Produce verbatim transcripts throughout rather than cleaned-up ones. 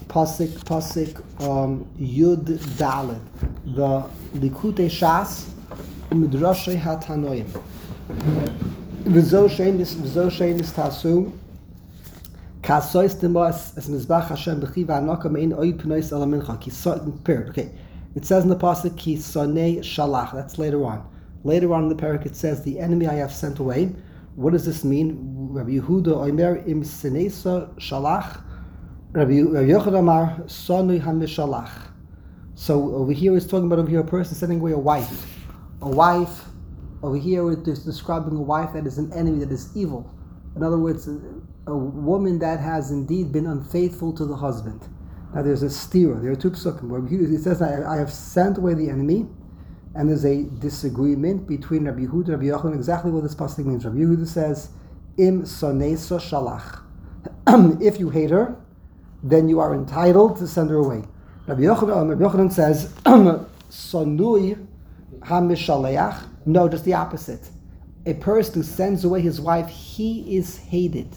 Pasik, Pasik, um, Yud Dalet, the Likutei Shas, Midrashay HaTanoim. V'zo shenis, v'zo shenis tasu, kasois demos es mizbach Hashem b'chi v'anaka mein oid p'nois ala mincha. Ki so, period. Okay. It says in the pasuk, Ki sonei shalach. That's later on. Later on in the parak it says, the enemy I have sent away. What does this mean? Rabbi Yehuda Omer im seneisa shalach. Rabbi Yochanan Amar sonui hamishalach. So over here it's talking about over here a person sending away a wife. A wife, over here it is describing a wife that is an enemy, that is evil. In other words, a, a woman that has indeed been unfaithful to the husband. Now there's a stira, there are two psukim where it says, I, I have sent away the enemy, and there's a disagreement between Rabbi Yehuda and Rabbi Yochanan exactly what this pasuk means. Rabbi Yehuda says, Im sonesa shalach. If you hate her, then you are entitled to send her away. Rabbi Yochanan, Rabbi Yochanan says, sonui hamishaleach. No, just the opposite. A person who sends away his wife, he is hated.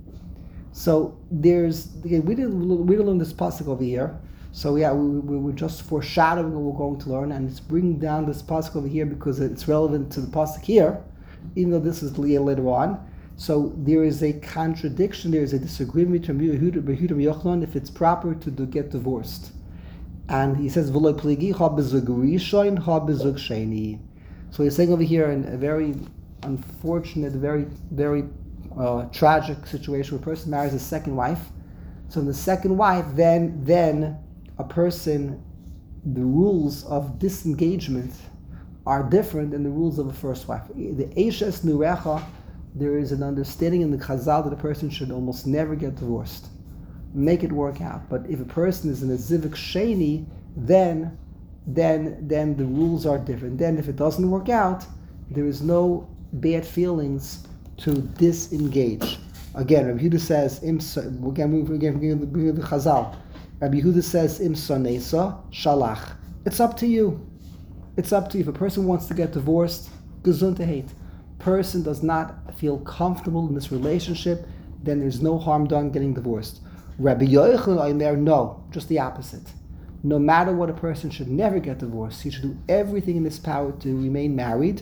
So there's, again, we didn't we didn't learn this pasuk over here. So yeah, we, we were just foreshadowing what we're going to learn, and it's bringing down this pasuk over here because it's relevant to the pasuk here, even though this is later on. So there is a contradiction, there is a disagreement between Yehuda and Yochanan if it's proper to do, get divorced. And he says, V'lo pligi ha bezug rishon ha bezug sheni. So he's saying over here in a very unfortunate, very, very uh, tragic situation where a person marries a second wife. So in the second wife, then, then a person, the rules of disengagement are different than the rules of a first wife. The Eishes Nurecha, there is an understanding in the Chazal that a person should almost never get divorced. Make it work out. But if a person is in a Zivik Sheni, then then then the rules are different. Then if it doesn't work out, there is no bad feelings to disengage. Again, Rabbi Yehuda says, Im again, again, the Chazal. Rabbi Yehuda says, Im sonesa shalach. It's up to you. It's up to you. If a person wants to get divorced, gesundheit. Person does not feel comfortable in this relationship, then there's no harm done getting divorced. Rabbi Yochanan Omer, no, just the opposite. No matter what, a person should never get divorced. He should do everything in his power to remain married.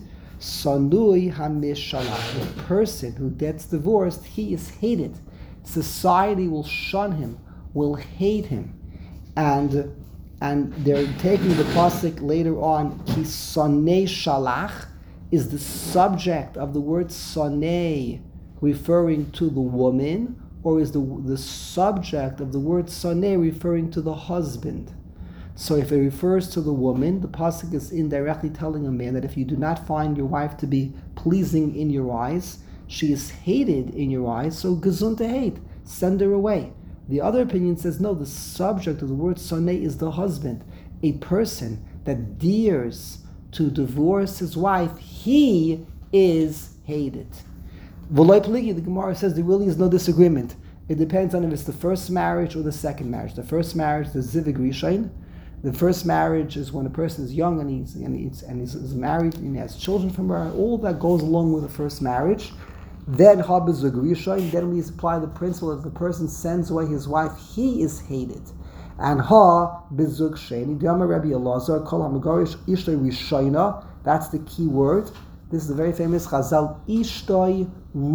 Sanui hamishalach. The person who gets divorced, he is hated. Society will shun him, will hate him. And and they're taking the pasuk later on, ki sonei shalach, is the subject of the word sonei referring to the woman, or is the the subject of the word sonei referring to the husband? So if it refers to the woman, the pasuk is indirectly telling a man that if you do not find your wife to be pleasing in your eyes, she is hated in your eyes, so gesund to hate, send her away. The other opinion says, no, the subject of the word sonei is the husband. A person that dares to divorce his wife, he is hated. V'loi pligi, the Gemara says there really is no disagreement. It depends on if it's the first marriage or the second marriage. The first marriage, the zivig rishain. The first marriage is when a person is young and he's and he's and he's, is married and he has children from her. All that goes along with the first marriage. Then ha bezug rishain. Then we apply the principle if the person sends away his wife, he is hated. And ha bezug sheni. Dama Rabbi Elazar kol hamagarish ishtoi rishayna. That's the key word. This is the very famous Chazal ishtoi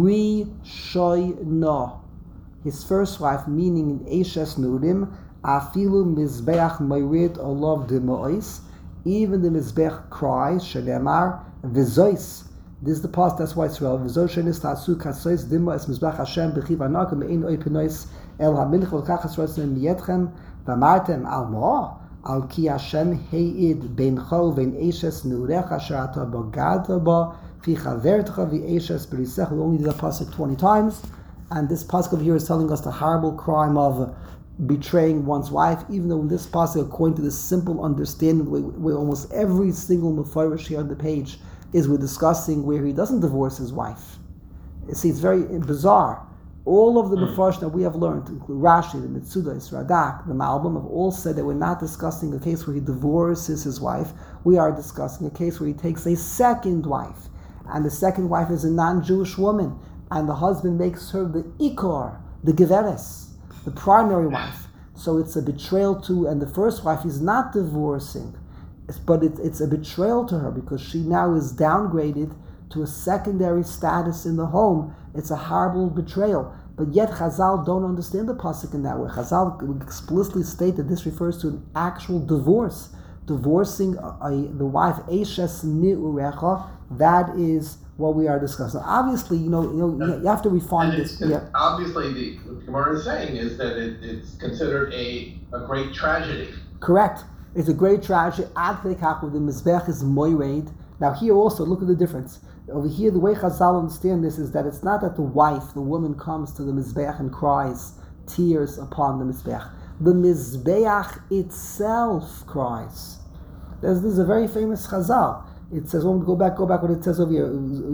rishayna. His first wife, meaning in Eishes Nurim, afilu mizbeach mayrid olav demois. Even the mizbeach cries shenemar v'zois. This is the past. That's why it's relevant. V'zo shenis tasu kasois demois mizbeach Hashem b'chiv anakim ein oy penois el haminch v'kachas rotzim miyetchem. V'amartem al mo al ki Hashem heid beincho v'ein Eishes nurecha asher ata b'gada ba fi chavertecha v'eishes b'risech. We only did the pasuk twenty times, and this pasuk over here is telling us the horrible crime of betraying one's wife. Even though in this pasuk, according to this simple understanding, where, where almost every single mefarish here on the page is we're discussing where he doesn't divorce his wife. You see, it's very bizarre. All of the Mepharshim that we have learned, including Rashi, the Mitzudas, Radak, the Malbim, have all said that we're not discussing a case where he divorces his wife. We are discussing a case where he takes a second wife, and the second wife is a non-Jewish woman, and the husband makes her the Ikar, the Geveres, the primary wife. So it's a betrayal to, and the first wife is not divorcing, but it, it's a betrayal to her because she now is downgraded to a secondary status in the home. It's a horrible betrayal. But yet Chazal don't understand the pasuk in that way. Chazal explicitly state that this refers to an actual divorce. Divorcing a, a, the wife, Eishes Ni'urecha, that is what we are discussing. Obviously, you know, you know, you have to refine and this. It's, Yeah. Obviously, the what the Gemara is saying is that it, it's considered a, a great tragedy. Correct. It's a great tragedy. Ad Vekach, with the Mizbech is moired. Now here also, look at the difference. Over here, the way Chazal understand this is that it's not that the wife, the woman, comes to the Mizbech and cries tears upon the Mizbech. The Mizbeach itself cries. There's, this is a very famous Chazal. It says, when we go back, go back what it says over here.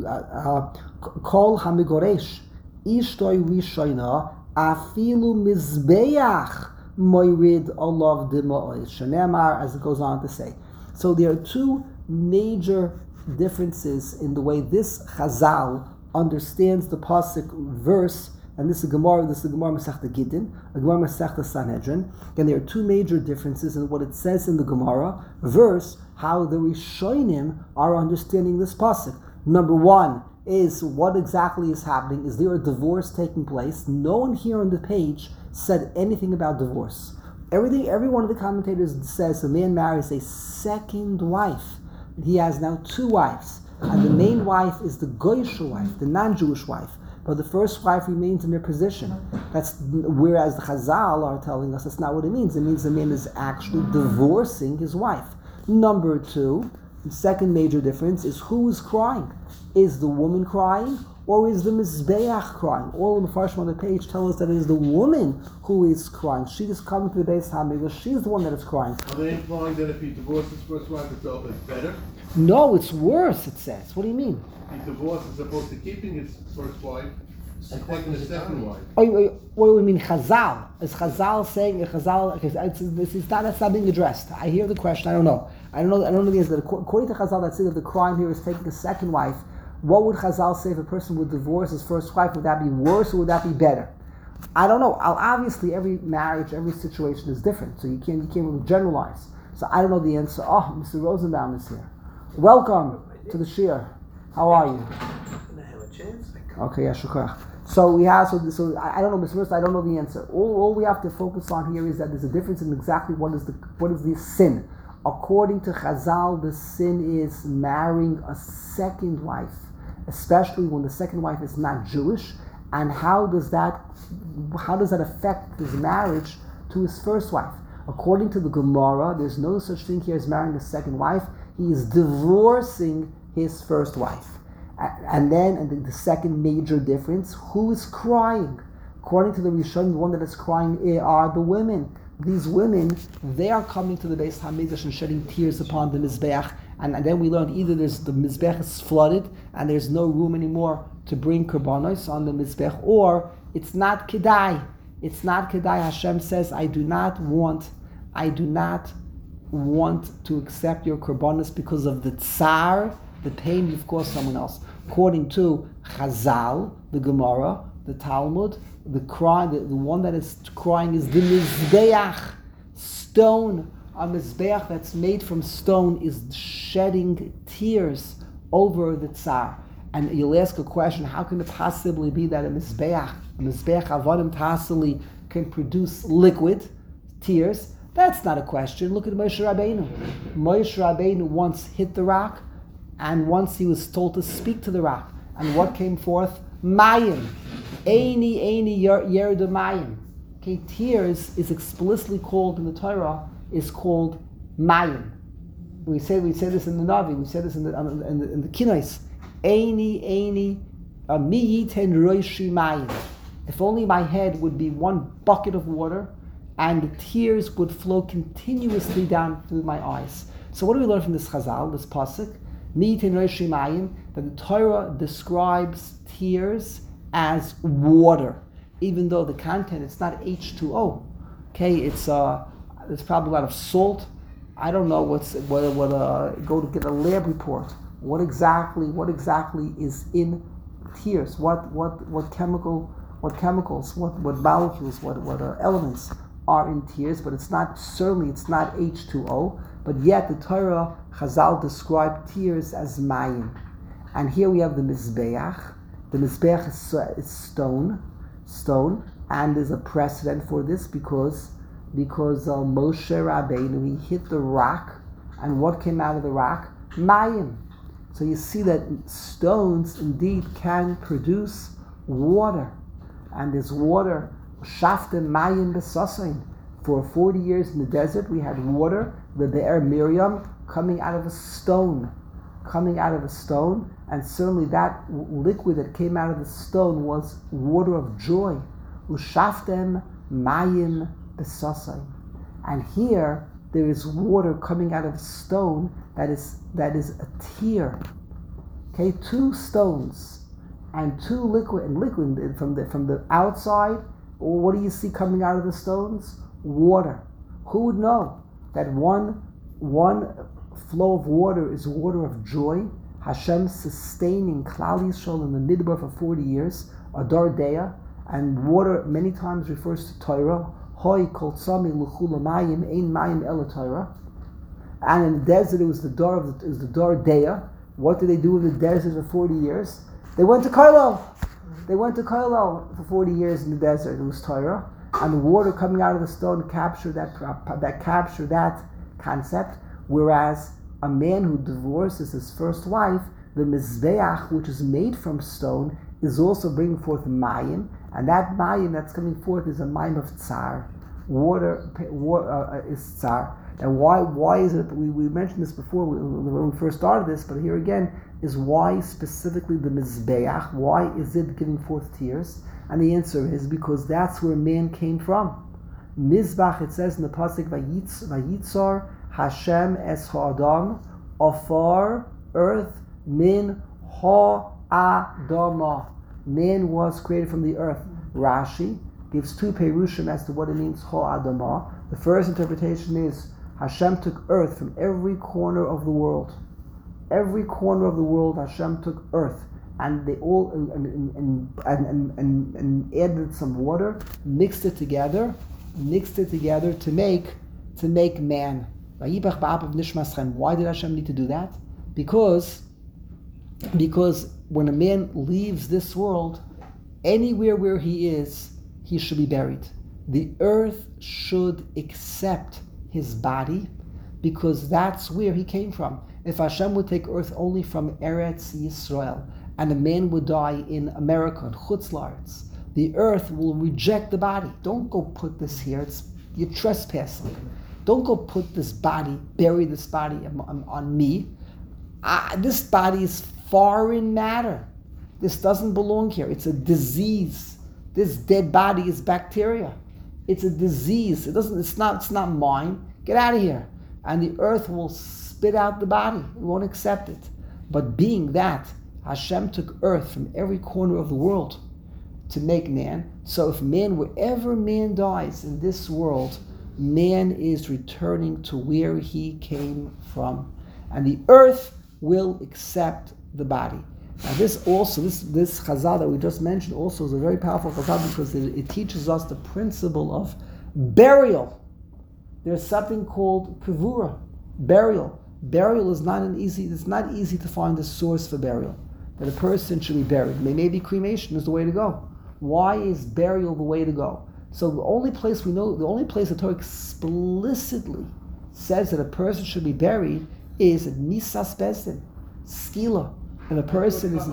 Kol hamigoresh, ishtoi rishoina, afilu Mizbeach, moirid olav dima'oi. Shenemar, as it goes on to say. So there are two major differences in the way this Chazal understands the pasuk verse, and this is Gemara, this is Gemara Masechta Gittin, a Gemara Masechta Sanhedrin, and there are two major differences in what it says in the Gemara verse, how the Rishonim are understanding this pasuk. Number one is what exactly is happening. Is there a divorce taking place? No one here on the page said anything about divorce. Everything, every one of the commentators says a man marries a second wife. He has now two wives, and the main wife is the Goyish wife, the non-Jewish wife. But the first wife remains in her position. That's whereas the Chazal are telling us that's not what it means. It means the man is actually divorcing his wife. Number two, the second major difference is who is crying. Is the woman crying, or is the Mizbeach crying? All the Mefarshim on the page tell us that it is the woman who is crying. She is coming to the Beis Hamikdash. She's the one that is crying. Are they implying that if he divorces his first wife itself, it's better? No, it's worse, it says. What do you mean? He divorces as opposed to keeping his first wife and taking the second wife. Oh, what do we mean, Chazal? Is Chazal saying, Chazal, okay, it's, this is not, that's not being addressed. I hear the question, I don't know. I don't know, I don't know the answer. According to Chazal, that says that the crime here is taking a second wife. What would Chazal say if a person would divorce his first wife? Would that be worse or would that be better? I don't know. Obviously, every marriage, every situation is different, so you can't, you can't really generalize. So I don't know the answer. Oh, Mister Rosenbaum is here. Welcome to the Shir. How are you? Okay, yeah, shukar. So we have, so, so I, I don't know, Mister Rosenbaum, I don't know the answer. All, all we have to focus on here is that there's a difference in exactly what is the what is the sin. According to Chazal, the sin is marrying a second wife, especially when the second wife is not Jewish. And how does that how does that affect his marriage to his first wife? According to the Gemara, there's no such thing here as marrying a second wife. He is divorcing his first wife. And then, and the, the second major difference, who is crying? According to the Rishon, the one that is crying are the women. These women, they are coming to the Beis Hamikdash and shedding tears upon the Mizbeach. And, and then we learned either there's the Mizbeach is flooded and there's no room anymore to bring korbanos on the Mizbeach, or it's not Kedai. It's not Kedai. Hashem says, I do not want, I do not want to accept your korbanos because of the tsar, the pain you've caused someone else. According to Chazal, the Gemara, the Talmud, the cry, the, the one that is crying is the Mizbeach, stone. A Mizbeach that's made from stone is shedding tears over the Tsar. And you'll ask a question, how can it possibly be that a Mizbeach, a Mizbeach Avodim Tasali can produce liquid tears? That's not a question. Look at Moshe Rabbeinu. Moshe Rabbeinu once hit the rock, and once he was told to speak to the rock. And what came forth? Mayim. Eini, eini, yerda mayim. Okay, tears is explicitly called in the Torah, is called mayim. We say we say this in the Navi, we say this in the in the, in the Kinos. Eini, eini, mi yiten roishi mayim. If only my head would be one bucket of water, and the tears would flow continuously down through my eyes. So what do we learn from this Chazal, this pasuk? Mi yiten roishi mayim, that the Torah describes tears as water, even though the content, it's not H two O. Okay, it's uh, there's probably a lot of salt. I don't know what's what what uh, go to get a lab report. What exactly what exactly is in tears? What what what chemical what chemicals what what molecules what what uh, elements are in tears, but it's not, certainly it's not H two O, but yet the Torah, Chazal describe tears as mayim. And here we have the Mizbeach. The Mizbeach is, is stone, stone, and there's a precedent for this because because uh, Moshe Rabbeinu, he hit the rock, and what came out of the rock? Mayim. So you see that stones indeed can produce water, and this water, Shaftem Mayim Besasain. For forty years in the desert, we had water, the Be'er Miriam, coming out of a stone, coming out of a stone, and certainly that liquid that came out of the stone was water of joy. Ushaftem Mayim Besasain. And here there is water coming out of a stone that is that is a tear. Okay, two stones and two liquid and liquid from the from the outside. What do you see coming out of the stones? Water. Who would know that one one flow of water is water of joy? Hashem sustaining Klal Yisrael in the Midbar for forty years, Adar Deya, and water many times refers to Torah. Hoi kol tzami l'chula mayim ein mayim ela Torah. And in the desert, it was the door of the, it was the door Deya. What did they do in the desert for forty years? They went to Koilel. They went to Koilel for forty years in the desert. It was Torah, and the water coming out of the stone captured that that captured that concept. Whereas a man who divorces his first wife, the mizbeach, which is made from stone, is also bringing forth mayim, and that mayim that's coming forth is a mayim of tsar. Water, water uh, is tsar. And why why is it, we, we mentioned this before when we first started this, but here again is why specifically the Mizbeach, why is it giving forth tears? And the answer is because that's where man came from. Mizbach, it says in the Pasuk, Vayitz, Vayitzar Hashem es ha'adam, afar, earth, min ha'adama. Man was created from the earth. Rashi gives two perushim as to what it means, ha'adama. The first interpretation is Hashem took earth from every corner of the world. Every corner of the world, Hashem took earth, and they all and and and and, and, and added some water, mixed it together, mixed it together to make to make man. Why did Hashem need to do that? Because because when a man leaves this world, anywhere where he is, he should be buried. The earth should accept his body, because that's where he came from. If Hashem would take earth only from Eretz Yisrael, and a man would die in America, in Chutz La'aretz, the earth will reject the body. Don't go put this here, it's, you're trespassing. Don't go put this body, bury this body on, on me. Uh, this body is foreign matter. This doesn't belong here. It's a disease. This dead body is bacteria. It's a disease. It doesn't. It's not. It's not mine. Get out of here. And the earth will spit out the body. It won't accept it. But being that Hashem took earth from every corner of the world to make man, so if man, wherever man dies in this world, man is returning to where he came from, and the earth will accept the body. Now this also, this this chazal that we just mentioned also is a very powerful chazal because it, it teaches us the principle of burial. There's something called kavura, burial. Burial is not an easy, it's not easy to find a source for burial, that a person should be buried. Maybe cremation is the way to go. Why is burial the way to go? So the only place we know, the only place the Torah explicitly says that a person should be buried is at Misas Bezdin, Skila. And a person is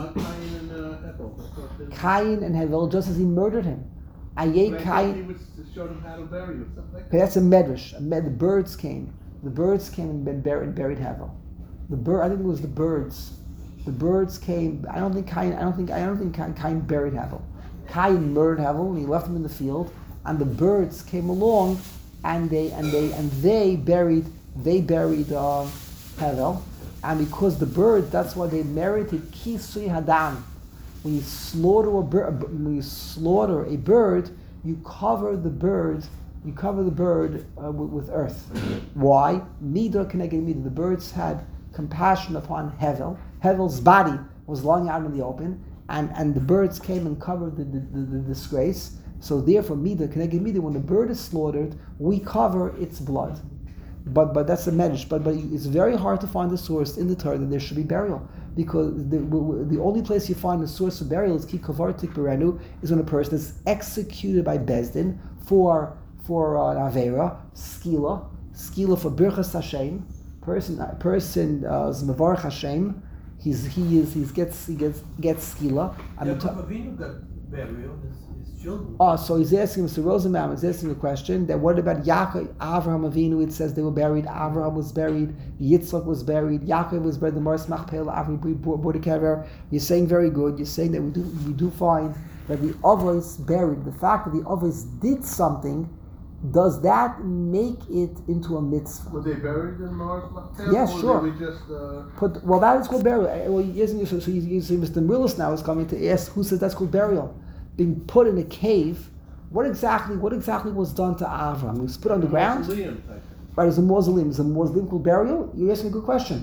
Cain and Hevel, just as he murdered him. Ayei Cain. He showed him how to bury or something. Okay, that's a medrash. A med, the birds came. The birds came and been buried, buried Hevel. The bird, I think it was the birds. The birds came. I don't think Cain. I don't think. I don't think Cain, Cain buried Hevel. Cain murdered Hevel and he left him in the field. And the birds came along, and they and they and they buried. They buried uh, Hevel. And because the bird, that's why they merited kisui hadam. When you slaughter a bird, when you slaughter a bird, you cover the bird. You cover the bird uh, with, with earth. Why? Midah keneged midah. The birds had compassion upon Hevel. Hevel's body was lying out in the open, and, and the birds came and covered the, the, the, the disgrace. So therefore, mida, keneged mida, when the bird is slaughtered, we cover its blood. But but that's a medrash. But but it's very hard to find a source in the Torah that there should be burial, because the the only place you find a source of burial is ki kavartik berenu, is when a person is executed by Bezdin for for uh, an avera, skila, skila for birchas Hashem. Person person uh, is mevarach Hashem. He's he is he gets he gets gets skila. And Yeah, the but Avinu got burial. His, his children. Oh, so he's asking, Mister Rosenbaum is asking a question that what about Yaakov, Avraham Avinu? It says they were buried. Avraham was buried. Yitzchak was buried. Yaakov was buried. The Mars Machpelah, Avri Bordekever. You're saying very good. You're saying that we do we do find that the Avos buried. The fact that the Avos did something, does that make it into a mitzvah? Were they buried in Mars? Yes, or sure. Were they just, uh... Put, well, that is called burial. Uh, Well, he isn't, so he's, he's, Mister Millis now is coming to ask who says that's called burial. Being put in a cave. What exactly? What exactly was done to Avram? He was put on the ground. Mausoleum type. Right, it's a mausoleum. Is a mausoleum called burial? You're asking a good question.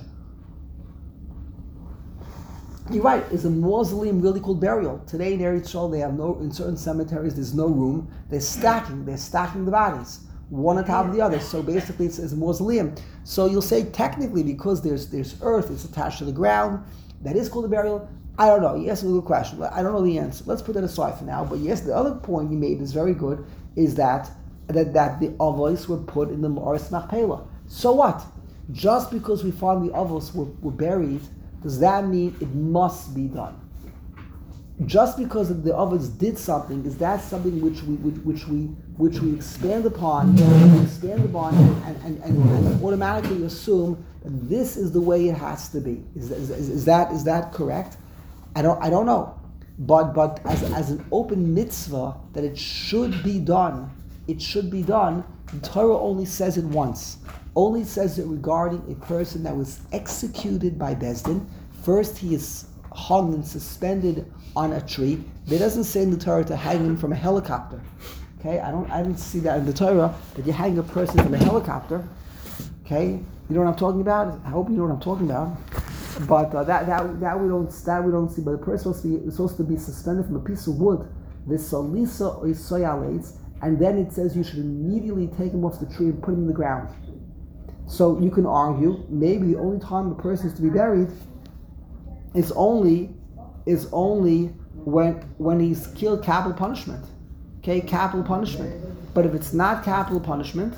You're right. Is a mausoleum really called burial? Today in Eretz Yisrael, they have no. In certain cemeteries, there's no room. They're stacking. They're stacking the bodies one on top of the other. So basically, it's, it's a mausoleum. So you'll say technically because there's there's earth, it's attached to the ground. That is called a burial. I don't know. You asked me a good question. I don't know the answer. Let's put that aside for now. But yes, the other point you made is very good. Is that that that the avos were put in the Ma'aris Machpelah. So what? Just because we find the avos were, were buried, does that mean it must be done? Just because the avos did something, is that something which we which, which we which we expand upon, expand upon, and, and, and, and automatically assume that this is the way it has to be? Is, is, is, is that is that correct? I don't I don't know. But but as as an open mitzvah that it should be done, it should be done. The Torah only says it once. Only says it regarding a person that was executed by Bezdin. First, he is hung and suspended on a tree. It doesn't say in the Torah to hang him from a helicopter. Okay, I don't I didn't see that in the Torah that you hang a person from a helicopter. Okay, you know what I'm talking about? I hope you know what I'm talking about. But uh, that that that we don't that we don't see. But the person is supposed to be is supposed to be suspended from a piece of wood. The salisa or soyalates, and then it says you should immediately take him off the tree and put him in the ground. So you can argue maybe the only time the person is to be buried is only is only when when he's killed capital punishment. Okay, capital punishment. But if it's not capital punishment,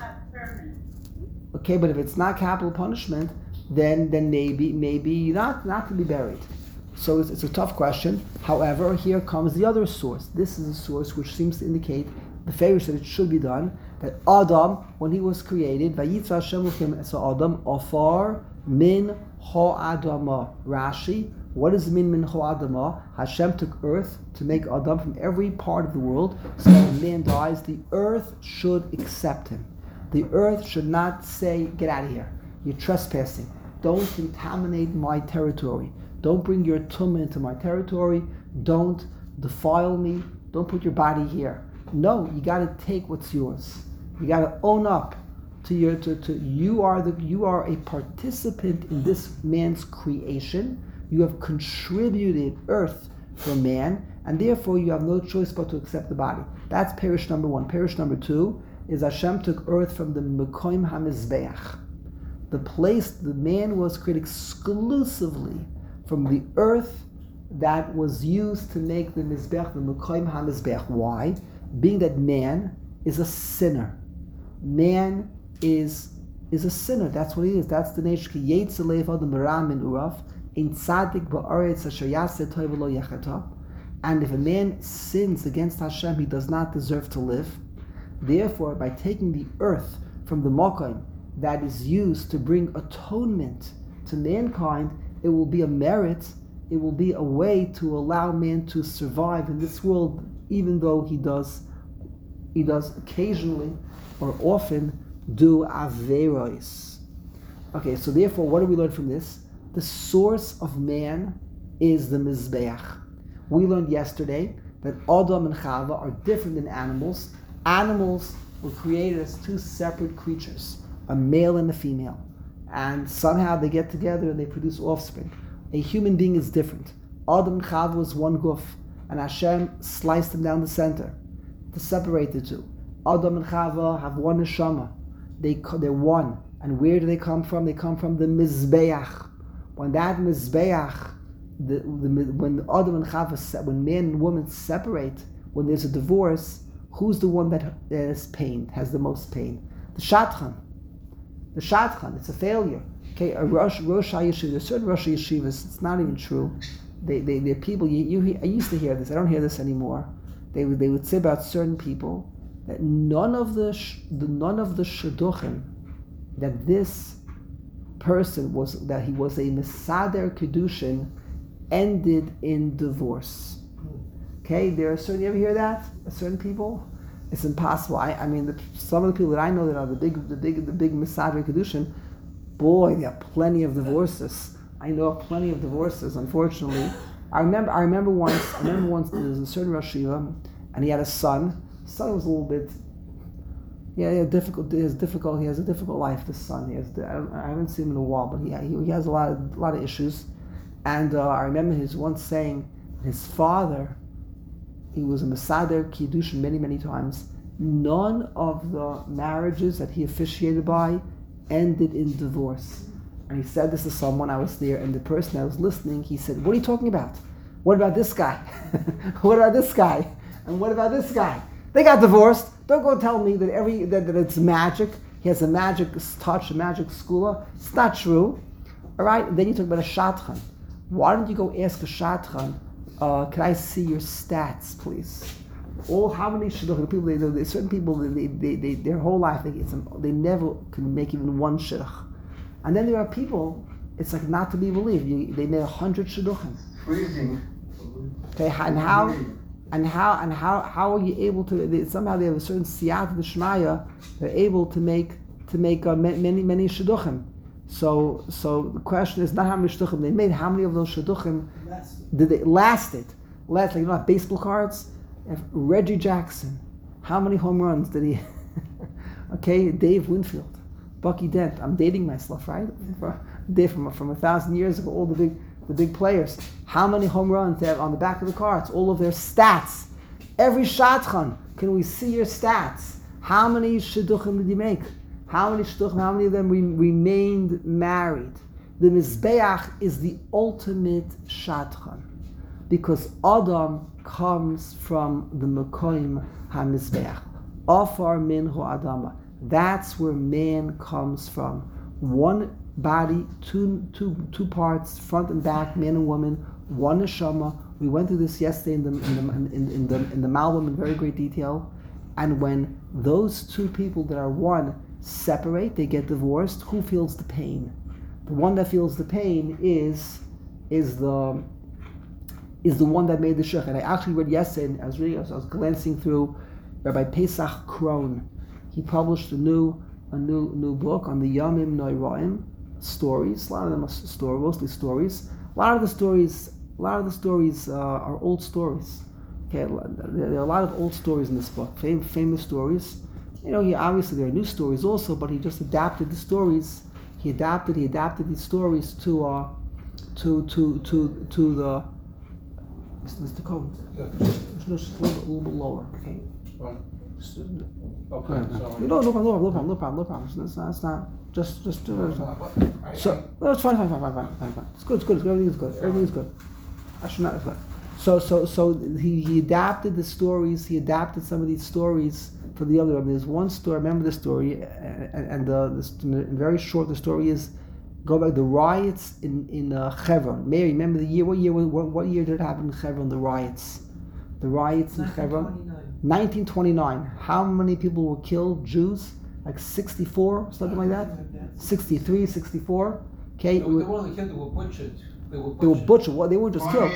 okay, but if it's not capital punishment, then then maybe maybe not not to be buried. So it's, it's a tough question. However, here comes the other source. This is a source which seems to indicate the Farish that it should be done. That Adam, when he was created, Vayitza Hashem Elohim es Adam afar min ha'adama. Rashi, what is min min ha'adama? Hashem took earth to make Adam from every part of the world. So when man dies, the earth should accept him. The earth should not say, "Get out of here. You're trespassing. Don't contaminate my territory. Don't bring your tumah into my territory. Don't defile me. Don't put your body here." No, you got to take what's yours. You got to own up to your to, to you are the you are a participant in this man's creation. You have contributed earth for man, and therefore you have no choice but to accept the body. That's parish number one. Parish number two is Hashem took earth from the Mekoim HaMizbeach. The place the man was created exclusively from the earth that was used to make the Mizbech, the Mekoim HaMizbech. Why? Being that man is a sinner. Man is is a sinner. That's what he is. That's the nature. Ki yetz lev adam ram min urav in tzadik ba'aretz asher yaseh tov v'lo yechata. And if a man sins against Hashem, he does not deserve to live. Therefore, by taking the earth from the Mekoim that is used to bring atonement to mankind, it will be a merit. It will be a way to allow man to survive in this world, even though he does, he does occasionally or often do averos. Okay, so therefore, what do we learn from this? The source of man is the Mizbeach. We learned yesterday that Adam and Chava are different than animals. Animals were created as two separate creatures, a male and a female. And somehow they get together and they produce offspring. A human being is different. Adam and Chava was one guf, and Hashem sliced them down the center. to separate the two. Adam and Chava have one neshama. They, they're one. And where do they come from? They come from the Mizbeach. When that Mizbeach, the, the, when Adam and Chava, when man and woman separate, when there's a divorce, who's the one that is pained, has the most pain? The Shadchan. The Shadchan, it's a failure. Okay, a Rosh, Rosh HaYeshiva, there's certain Rosh HaYeshivas, it's not even true. They, they, they're people, you, you, I used to hear this, I don't hear this anymore. They would, they would say about certain people that none of the, the none of the Shidduchim, that this person was, that he was a Mesader Kedushin, ended in divorce. Okay, there are certain, you ever hear that? Certain people? It's impossible. I, I mean, the, some of the people that I know that are the big, the big, the big Mesader Kedushin, boy, there are plenty of divorces. I know of plenty of divorces, unfortunately. I remember I remember once, I remember once there was a certain Rosh Yeshiva, and he had a son. His son was a little bit, yeah, yeah, difficult. He has difficult. He has a difficult life. This son, he has. I, don't, I haven't seen him in a while, but he he, he has a lot of a lot of issues. And uh, I remember his once saying, his father, he was a Mesader Kiddushin many many times. None of the marriages that he officiated by ended in divorce. And he said this to someone, I was there, and the person that was listening, he said, what are you talking about? What about this guy? What about this guy? And what about this guy? They got divorced. Don't go tell me that every that, that it's magic. He has a magic touch, a magic skula. It's not true. All right? And then you talk about a shadchan. Why don't you go ask a shadchan, uh, can I see your stats, please? All how many shidduch people they do? Certain people they, they, they their whole life they get some, they never can make even one shidduch, and then there are people it's like not to be believed. You, they made a hundred shidduchim. Freezing. Okay, and how and how and how how are you able to? They, somehow they have a certain siyat d'shmaya. They're able to make to make uh, many many shidduchim. So so the question is not how many shidduchim they made. How many of those shidduchim did they lasted? Last like you know like baseball cards. If Reggie Jackson, how many home runs did he? Okay, Dave Winfield, Bucky Dent. I'm dating myself, right? Dave from from a thousand years ago. All the big the big players. How many home runs they have on the back of the cards? All of their stats. Every shadchan. Can we see your stats? How many shidduchim did you make? How many shidduchim? How many of them re- remained married? The mizbeach is the ultimate shadchan, because Adam comes from the Mekoim HaMizbeach. Afar minhu Adama. That's where man comes from. One body, two, two, two parts, front and back, man and woman, one neshama. We went through this yesterday in the in the in, in the in the Malbim in very great detail. And when those two people that are one separate, they get divorced. Who feels the pain? The one that feels the pain is is the is the one that made the shech. And I actually read yesterday, and I was reading, I was, I was glancing through Rabbi Pesach Krohn. He published a new a new new book on the Yamim Noiraim stories. A lot of them are stories, mostly stories. A lot of the stories, a lot of the stories uh, are old stories. Okay, there are a lot of old stories in this book, fam- famous stories. You know, he obviously there are new stories also, but he just adapted the stories. He adapted he adapted these stories to uh to to to to the Mister Cohen. Yeah. Just a little, a little bit lower, okay? Right. Okay. Okay, sorry. No, no problem, no problem, no problem, no problem. It's not, it's not just, just do it. So, no, it's fine, fine, fine, fine, fine, fine, fine. It's good, it's good, everything is good, everything is good. I should not, it's good. So, so, so he, he adapted the stories, he adapted some of these stories for the other. There's one story, I remember the story, and, and uh, this, very short, the story is, go back, the riots in, in uh, Hebron. Mary, remember the year, what year, what, what year did it happen in Hebron, the riots? The riots in Hebron? nineteen twenty-nine. How many people were killed? Jews? Like sixty-four, something like that? sixty-three, sixty-four. Okay. They were only killed, they were butchered. They were butchered. They were butchered. Well, they weren't just killed.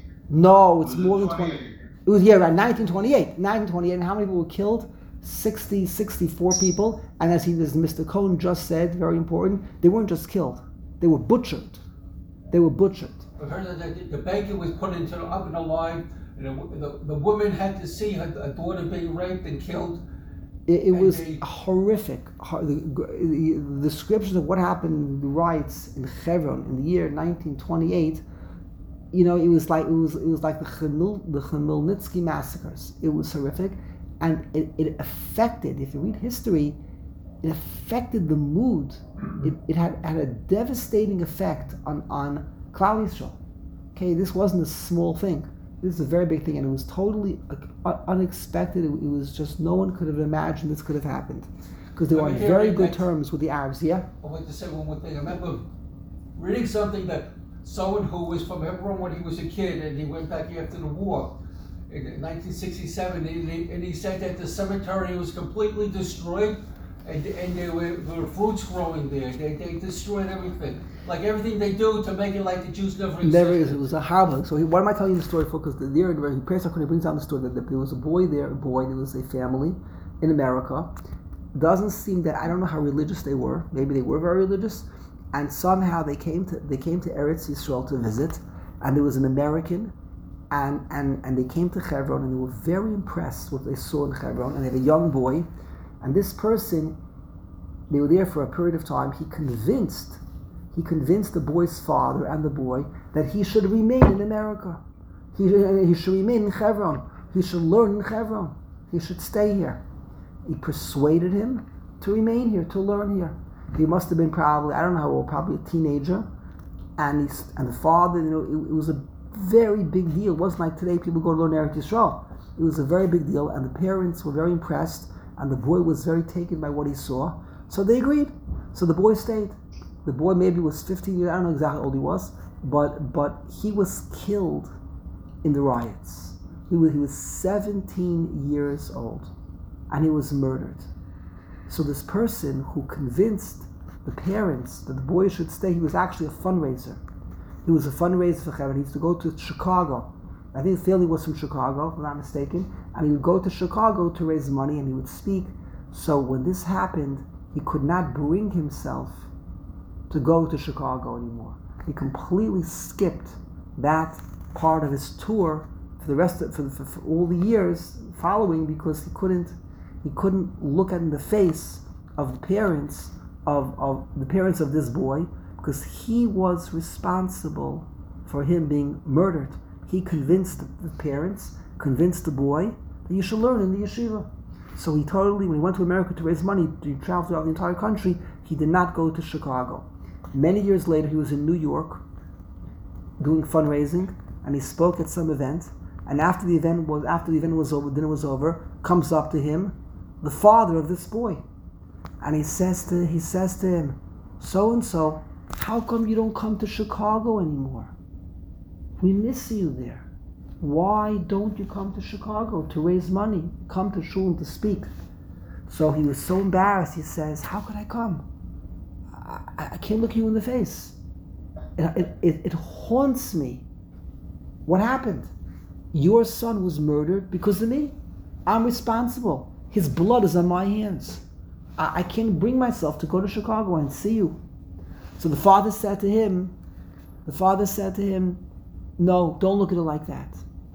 No, it's more than twenty. It was, yeah, right, nineteen twenty-eight. nineteen twenty-eight. And how many people were killed? sixty, sixty-four people. And as he, as Mister Cohen just said, very important, they weren't just killed. They were butchered. They were butchered. I heard that the, the baker was put into the oven alive. And the, the, the woman had to see her, her daughter being raped and killed. It, it and was they, horrific. The, the, the descriptions of what happened, the riots in Hebron in the year nineteen twenty-eight, you know, it was like it was it was like the Chmel, the Chmielnitsky massacres. It was horrific, and it, it affected, if you read history, it affected the mood. It, it had, had a devastating effect on, on Klal Yisrael. Okay, this wasn't a small thing. This is a very big thing, and it was totally uh, unexpected. It, it was just, no one could have imagined this could have happened. Because they were on very good terms with the Arabs, yeah? I'd like to say one more thing. I remember reading something that someone who was from Hebron when he was a kid, and he went back after the war in nineteen sixty-seven, and he, and he said that the cemetery was completely destroyed, and, and there, were, there were fruits growing there. They, they destroyed everything. Like everything they do to make it like the Jews never existed. Never is. It was a horrible. So he, why am I telling you the story for? Because the there, he brings down the story that there was a boy there, a boy, there was a family in America. Doesn't seem that, I don't know how religious they were. Maybe they were very religious, and somehow they came to they came to Eretz Yisrael to visit, and there was an American, and and and they came to Hebron, and they were very impressed with what they saw in Hebron, and they had a young boy, and this person, they were there for a period of time. He convinced he convinced the boy's father and the boy that he should remain in America. He he should remain in Hebron. He should learn in Hebron. He should stay here. He persuaded him to remain here, to learn here. He must have been probably, I don't know how old, probably a teenager. And he's, and the father, you know, it, it was a very big deal. It wasn't like today people go to learn Eretz Yisrael. It was a very big deal, and the parents were very impressed, and the boy was very taken by what he saw. So they agreed. So the boy stayed. The boy maybe was fifteen years, I don't know exactly how old he was, but but he was killed in the riots. He was, he was seventeen years old. And he was murdered. So this person who convinced the parents that the boy should stay, he was actually a fundraiser. He was a fundraiser for Hebron. He used to go to Chicago. I think the family was from Chicago, if I'm not mistaken. And he would go to Chicago to raise money, and he would speak. So when this happened, he could not bring himself to go to Chicago anymore. He completely skipped that part of his tour for the rest of, for, for, for all the years following, because he couldn't He couldn't look at in the face of the parents of, of the parents of this boy, because he was responsible for him being murdered. He convinced the parents, convinced the boy that you should learn in the yeshiva. So he totally, when he went to America to raise money, to travel throughout the entire country, he did not go to Chicago. Many years later, he was in New York doing fundraising, and he spoke at some event. And after the event was after the event was over, dinner was over, comes up to him the father of this boy, and he says to he says to him, so and so, how come you don't come to Chicago anymore? We miss you there. Why don't you come to Chicago to raise money? Come to shul to speak. So he was so embarrassed. He says, how could I come? I, I can't look you in the face. It, it, it, it haunts me. What happened? Your son was murdered because of me. I'm responsible. His blood is on my hands. I, I can't bring myself to go to Chicago and see you. So the father said to him, the father said to him, no, don't look at it like that.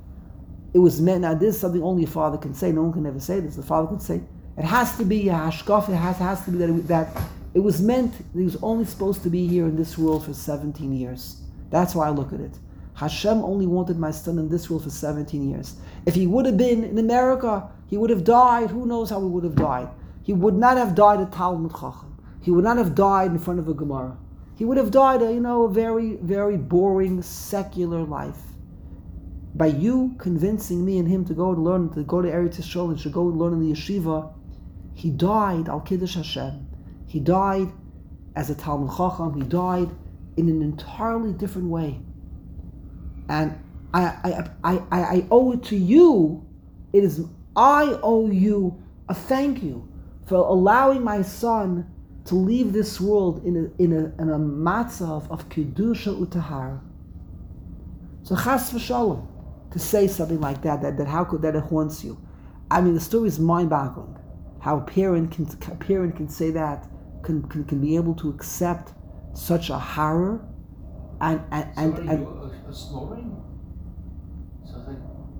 It was meant, now this is something only a father can say, no one can ever say this. The father can say, it has to be a hashkaf, it has, has to be that it, that it was meant, he was only supposed to be here in this world for seventeen years. That's why I look at it. Hashem only wanted my son in this world for seventeen years. If he would have been in America, he would have died. Who knows how he would have died? He would not have died at Talmud Chacham. He would not have died in front of a Gemara. He would have died a, you know, a very, very boring, secular life. By you convincing me and him to go to learn, to go to Eretz Yisrael and should go learn in the yeshiva, he died al Kiddush Hashem. He died as a Talmud Chacham. He died in an entirely different way. And I, I, I, I, I owe it to you. It is I owe you a thank you for allowing my son to leave this world in a in a in a matzah of, of kedusha utahara. So chas v'shalom, to say something like that, that that how could that it haunts you? I mean, the story is mind-boggling. How a parent can a parent can say that, can can, can be able to accept such a horror, and and and. Sorry, and, you, a, a snoring? Something?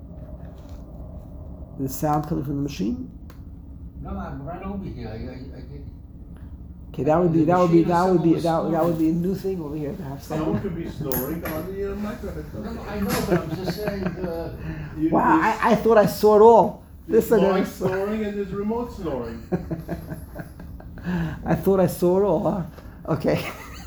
the sound coming from the machine. No, I'm right over here. I, I, I get... Okay, that would be that would be that would be that, Someone was that would be a new thing over here to have Someone someone. could be snoring on the uh, microphone. No, I know, but I'm just saying. Uh, You- Wow, you- I, I thought I saw it all. There's This I never mind saw. snoring and there's remote snoring. I thought I saw it all. Huh? Okay.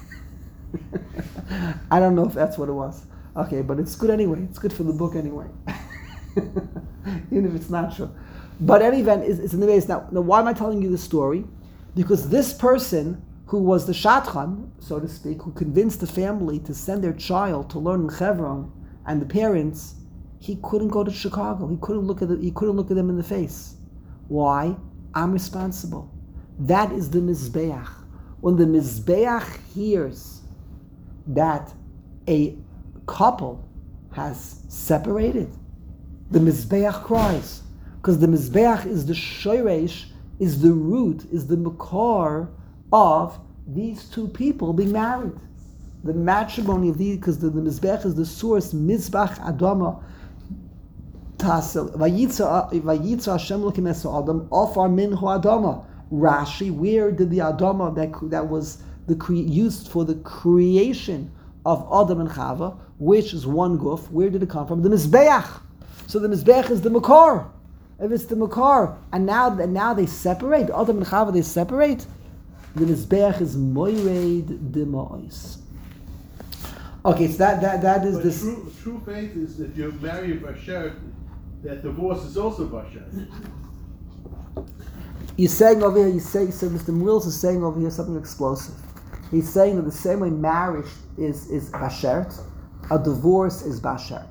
I don't know if that's what it was. Okay, but it's good anyway. It's good for the book anyway. Even if it's not true. But any event, is it's in the base. Now, now, why am I telling you this story? Because this person who was the Shadchan, so to speak, who convinced the family to send their child to learn in Hebron, and the parents, he couldn't go to Chicago. He couldn't look at the, he couldn't look at them in the face. Why? I'm responsible. That is the Mizbeach. When the Mizbeach hears that a couple has separated, the Mizbeach cries. Because the Mizbeach is the shoresh, is the root, is the makar of these two people being married. The matrimony of these, because the, the Mizbeach is the source, Mizbach Adama, Tasel, Vayitza Hashem Elokim es Adam, Ofar Minhu Adama. Rashi, where did the Adama that, that was the cre- used for the creation of Adam and Chava, which is one guf, where did it come from? The Mizbeach. So the Mizbeach is the makar. If it's the makar, and now and now they separate, Adam and Chava, they separate, the Mizbeach is moired dema'is. Okay, so that that that is But this. true, true faith is that you marry a Basher, that divorce is also Basher. You're saying over here, you say, so Mister Mills is saying over here something explosive. He's saying that the same way marriage is, is bashert, a divorce is bashert.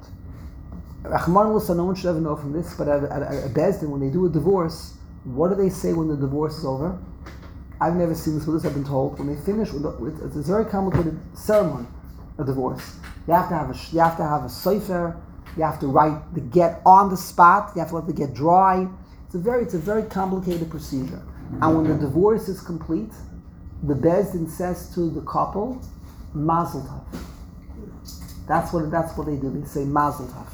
Rahman al no one should ever know from this, but at, at, at Beis Din, when they do a divorce, what do they say when the divorce is over? I've never seen this, but this I've been told. When they finish, with, with, it's a very complicated ceremony, a divorce. You have to have a, you have to have a sefer, you have to write the get on the spot, you have to let the get dry. It's a very, it's a very complicated procedure. And when the divorce is complete, the Beis Din says to the couple, Mazel Tov. That's what that's what they do. They say Mazel Tov.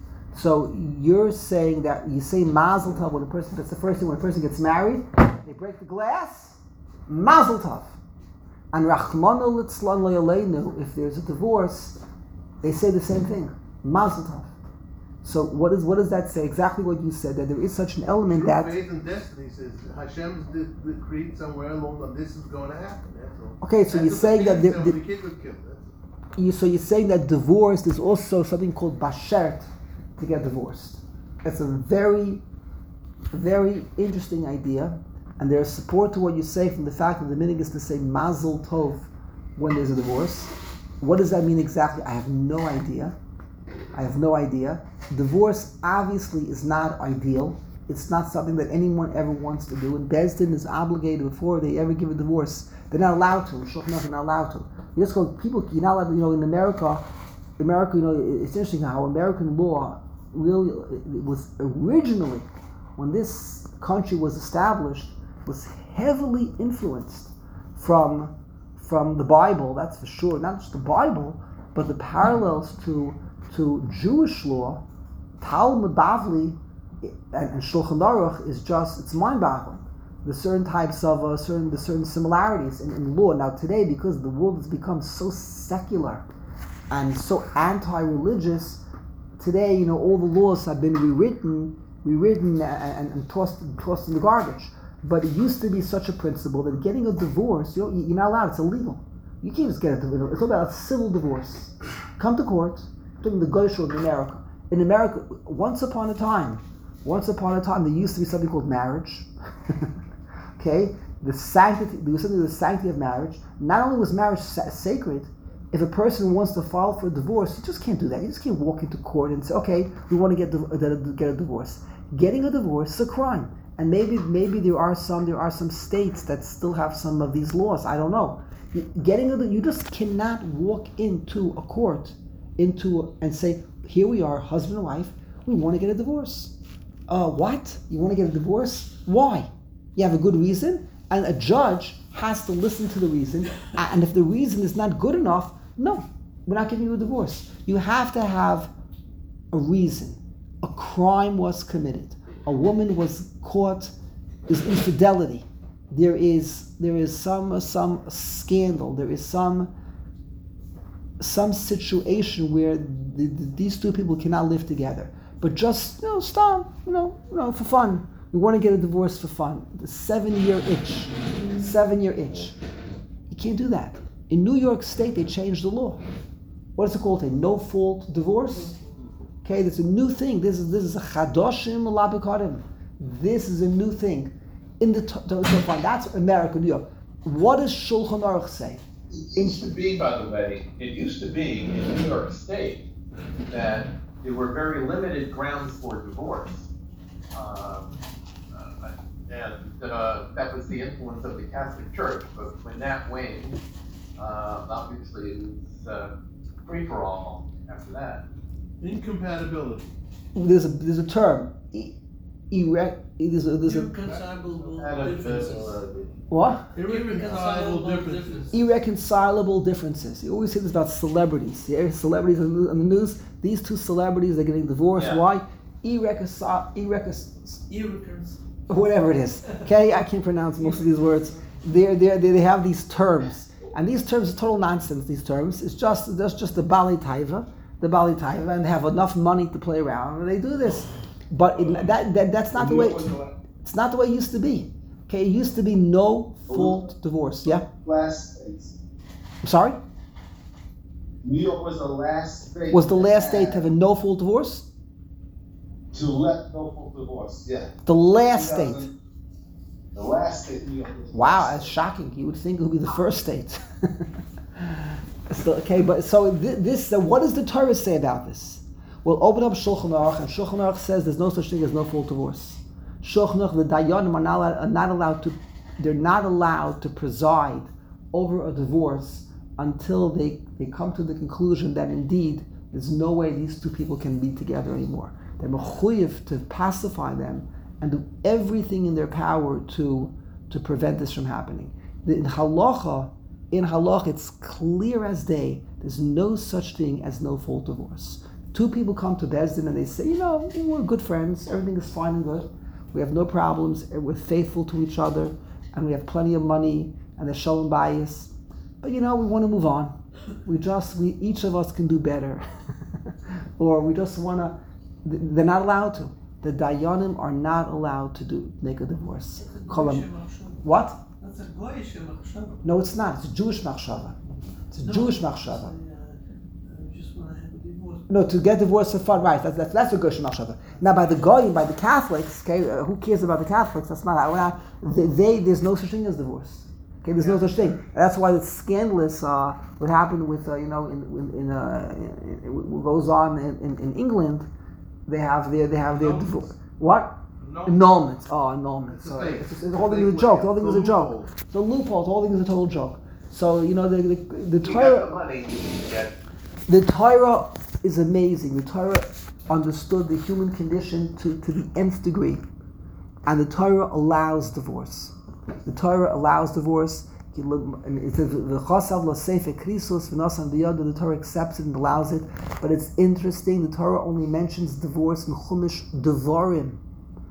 So you're saying that you say Mazel Tov when a person. That's the first thing when a person gets married. They break the glass. Mazel Tov. And Rachmana litzlan lo yaleinu, if there's a divorce, they say the same thing. Mazel Tov. So what is what does that say? Exactly what you said, that there is such an element True that faith and destiny says Hashem did the creed somewhere along that this is going to happen. That's all. okay. So That's you're what saying the that kid the, said the, when the kid was killed. That's it. you, so you're saying that divorce is also something called bashert to get divorced. It's a very, very interesting idea, and there's support to what you say from the fact that the meaning is to say Mazel Tov when there's a divorce. What does that mean exactly? I have no idea. I have no idea. Divorce obviously is not ideal. It's not something that anyone ever wants to do. And Beis Din is obligated before they ever give a divorce. They're not allowed to. They're not allowed to. You just go, people, you're not allowed to, you know, in America, America, you know, it's interesting how American law really, it was originally, when this country was established, was heavily influenced from, from the Bible, that's for sure. Not just the Bible, but the parallels to to Jewish law, Talmud Bavli and, and Shulchan Aruch is just, it's mind-boggling. The certain types of, uh, certain the certain similarities in, in law. Now today, because the world has become so secular and so anti-religious, today, you know, all the laws have been rewritten, rewritten and, and, and tossed, tossed in the garbage. But it used to be such a principle that getting a divorce, you know, you're not allowed, it's illegal. You can't just get a divorce. It's all about a civil divorce. Come to court. In the Goyshul in America. In America, once upon a time, once upon a time, there used to be something called marriage. Okay, the sanctity. There was something the sanctity of marriage. Not only was marriage sa- sacred, if a person wants to file for a divorce, you just can't do that. You just can't walk into court and say, "Okay, we want to get the, get a divorce." Getting a divorce is a crime, and maybe maybe there are some there are some states that still have some of these laws. I don't know. Getting a you just cannot walk into a court. into and say, here we are, husband and wife, we want to get a divorce. Uh, what? You want to get a divorce? Why? You have a good reason? And a judge has to listen to the reason, and if the reason is not good enough, no, we're not giving you a divorce. You have to have a reason. A crime was committed. A woman was caught, there's infidelity. There is there is some some scandal, there is some some situation where the, the, these two people cannot live together. but just, you know, stop, you know, you know, for fun. We want to get a divorce for fun. The seven-year itch. Seven-year itch. You can't do that. In New York State, they changed the law. What is it called? A no-fault divorce? Okay, that's a new thing. This is this is a chadoshim labekarim. This is a new thing. In the so fine, that's America, New York. What does Shulchan Aruch say? It used to be, by the way, it used to be in New York State that there were very limited grounds for divorce. Um, uh, and uh, that was the influence of the Catholic Church. But when that waned, uh, obviously it was uh, free for all after that. Incompatibility. There's a there's a term. E- erect. There's a, there's a Irreconcilable Compatibility. differences. what? Irreconcilable differences. Irreconcilable differences. You always say this about celebrities. Yeah, celebrities on the, on the news. These two celebrities are getting divorced. Yeah. Why? Irreconcil. Irrecon. Irreconcilable. Whatever it is. Okay, I can't pronounce most of these words. They're, they're, they they have these terms, and these terms are total nonsense. These terms. It's just there's just the Bali Taiva, the Bali Taiva, and they have enough money to play around, and they do this. But it, that, that that's not the way. It's not the way it used to be. Okay, it used to be no fault divorce. Yeah. Last states. I'm sorry. New York was the last state. Was the last that state to have a no fault divorce? to let no full divorce? Yeah. The last two state. thousand The last state New York was. the Wow, last that's state. shocking. You would think it would be the first state. So, okay, but so th- this. So what does the Torah say about this? We'll open up Shulchan Aruch, and Shulchan Aruch says there's no such thing as no full divorce. Shulchan Aruch, the Dayanim are not, allowed, are not allowed to. They're not allowed to preside over a divorce until they, they come to the conclusion that indeed there's no way these two people can be together anymore. They're mechuyev to pacify them and do everything in their power to to prevent this from happening. In halacha, in halacha, it's clear as day. There's no such thing as no fault divorce. Two people come to Beis Din and they say, you know, we're good friends. Everything is fine and good. We have no problems. We're faithful to each other, and we have plenty of money, and there's shalom bayis. But you know, we want to move on. We just, we each of us can do better, or we just want to. They're not allowed to. The dayanim are not allowed to do make a divorce. What? That's a goyish machshava. No, it's not. It's a Jewish machshava. It's a No, Jewish it's, uh, machshava. I just want to have a divorce. No, to get divorced for fun, right? That's that's, that's a Jewish machshava. Now, by the goyim, by the Catholics, okay, uh, who cares about the Catholics? That's not how. Not, they, they there's no such thing as divorce. Okay, there's no such thing. And that's why it's scandalous. Uh, what happened with uh, you know in in, in, uh, in, in what goes on in, in, in England? They have their they have their divorce. What? Annulment. Oh, annulment. It's a So fake. it's, it's, the whole thing Fake is a joke. way. The whole thing is a It's a joke. loophole. The loophole. The whole thing is a total joke. So you know the the, the You got the Torah. money, you get The Torah is amazing. The Torah understood the human condition to, to the nth degree, and the Torah allows divorce. The Torah allows divorce. And it says the Chasav Lasefe Krisos V'Nasan B'Yad. The Torah accepts it and allows it. But it's interesting. The Torah only mentions divorce in Chumash Devarim,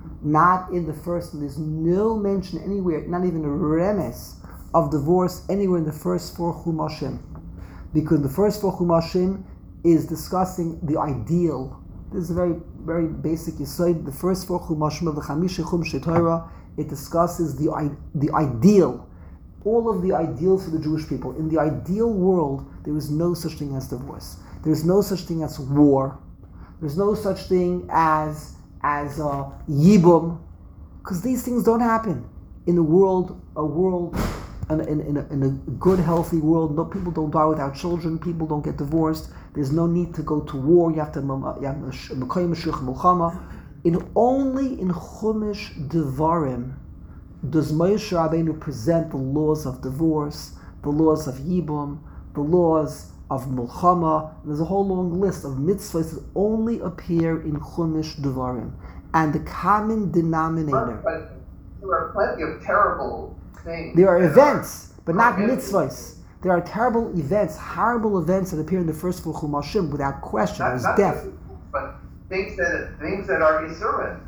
not in the first. There's no mention anywhere, not even a remes of divorce anywhere in the first four Chumashim, because the first four Chumashim is discussing the ideal. This is a very, very basic yesod. The first four Chumashim of the Chamisha Chumash Torah, it discusses the the ideal. All of the ideals for the Jewish people. In the ideal world, there is no such thing as divorce. There is no such thing as war. There's no such thing as as uh, yibum, because these things don't happen in a world, a world, in, in, in, a, in a good, healthy world. No, people don't die without children. People don't get divorced. There's no need to go to war. You have to you have mekayim mashiach milchama. In only in Chumash Devarim does Moshe Rabbeinu present the laws of divorce, the laws of Yibum, the laws of Mulchama. There's a whole long list of mitzvahs that only appear in Chumash Devarim. And the common denominator. But there are plenty of terrible things. There are that events, but not prohibited. mitzvahs. There are terrible events, horrible events that appear in the first four Chumashim without question. Not, There's not death. just- but things that things that are Yisurim.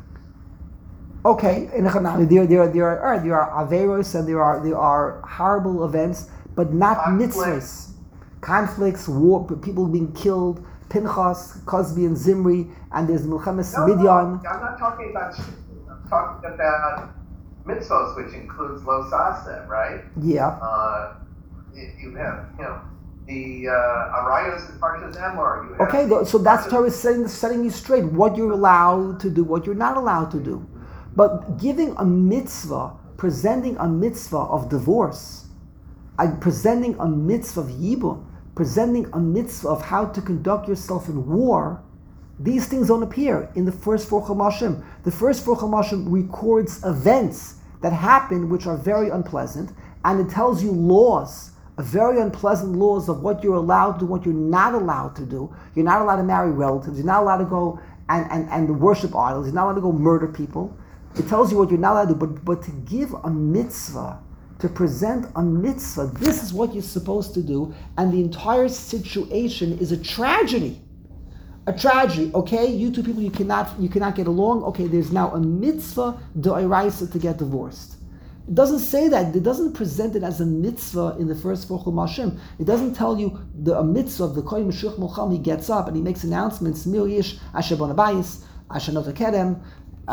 Okay, in the Chanami, there, there, there are there are averos and there are there are horrible events, but not Conflict. mitzvahs, conflicts, war, people being killed, Pinchas, Cosby, and Zimri, and there's Milchemes No, no, Midian. I'm not talking about, I'm talking about mitzvos, which includes lo sasa, right? Yeah. Uh, you you have, you know, the uh, arayos and parshas Emor. You have Okay, the so that's parshas- Torah setting, setting you straight what you're allowed to do, what you're not allowed to do. But giving a mitzvah, presenting a mitzvah of divorce, uh, presenting a mitzvah of yibum, presenting a mitzvah of how to conduct yourself in war, these things don't appear in the first four Chumashim. The first four Chumashim records events that happen which are very unpleasant, and it tells you laws, very unpleasant laws of what you're allowed to do, what you're not allowed to do. You're not allowed to marry relatives. You're not allowed to go and, and, and worship idols. You're not allowed to go murder people. It tells you what you're not allowed to do. But, but to give a mitzvah, to present a mitzvah, this is what you're supposed to do, and the entire situation is a tragedy. A tragedy, okay? You two people, you cannot you cannot get along. Okay, there's now a mitzvah d'oraisa to get divorced. It doesn't say that. It doesn't present it as a mitzvah in the first four Chumashim. It doesn't tell you the a mitzvah of the Kohen Mashiach Mulcham. He gets up and he makes announcements. Mil yish asher bon abayis asher not kedem.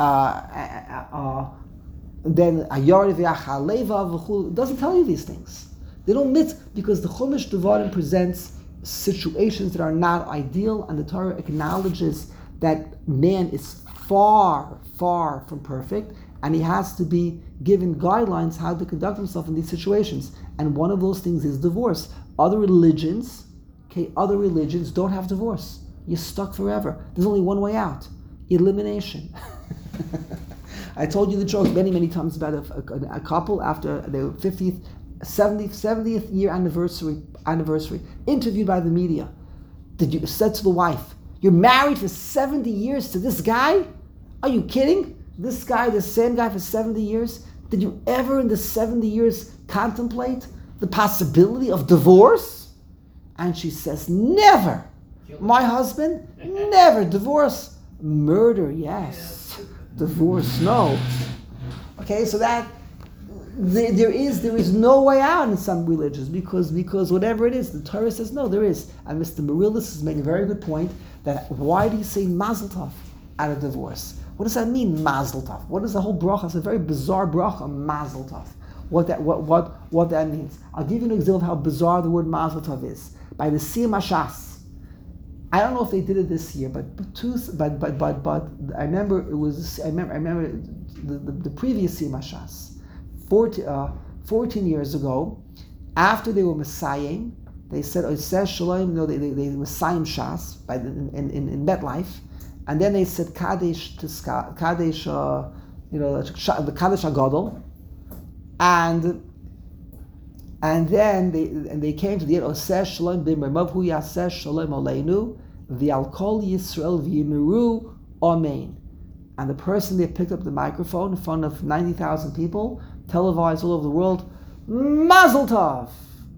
Then ayar v'achal leva v'chul. It doesn't tell you these things. They don't mit because the Chumash Devarim presents situations that are not ideal, and the Torah acknowledges that man is far, far from perfect, and he has to be given guidelines how to conduct himself in these situations. And one of those things is divorce. Other religions, okay, other religions don't have divorce. You're stuck forever. There's only one way out: elimination. I told you the joke many, many times about a, a, a couple after their fiftieth, seventieth, seventieth year anniversary, anniversary, interviewed by the media. Did you said to the wife, "You're married for seventy years to this guy? Are you kidding? This guy, the same guy for seventy years? Did you ever in the seventy years contemplate the possibility of divorce?" And she says, "Never. My husband, never. Divorce. Murder, yes. Divorce, no." Okay, so that there, there is there is no way out in some religions because because whatever it is, the Torah says no, there is. And Mister Marillis is making a very good point that why do you say Mazel Tov out of divorce? What does that mean, Mazel Tov? What is the whole bracha? It's a very bizarre bracha, Mazel Tov. What that what what what that means? I'll give you an example of how bizarre the word Mazel Tov is. By the Siyam Hashas. I don't know if they did it this year, but but two, but but but but I remember it was I remember I remember the, the, the previous Siyam Hashas, fourteen, uh, fourteen years ago, after they were Messiahing, they said Oseh Shalom, no, they they, they Messiahing Shas by the, in, in in MetLife, and then they said Kadesh to Ska, Kadesh, uh, you know, the Kadesh Agadol, and. And then they and they came to the end. Oseh Shalom b'mermav hu yaseh Shalom aleinu v'al kol Yisrael v'yimiru Amen. And the person there picked up the microphone in front of ninety thousand people, televised all over the world. Mazel Tov.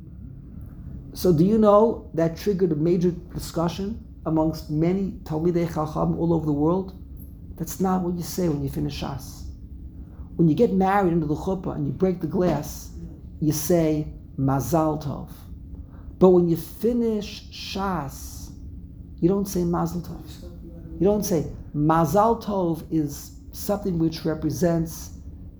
So do you know that triggered a major discussion amongst many Talmidei Chacham all over the world? That's not what you say when you finish Shas. When you get married into the chuppah and you break the glass, you say Mazal Tov. But when you finish Shas, you don't say Mazal Tov. You don't say Mazal Tov is something which represents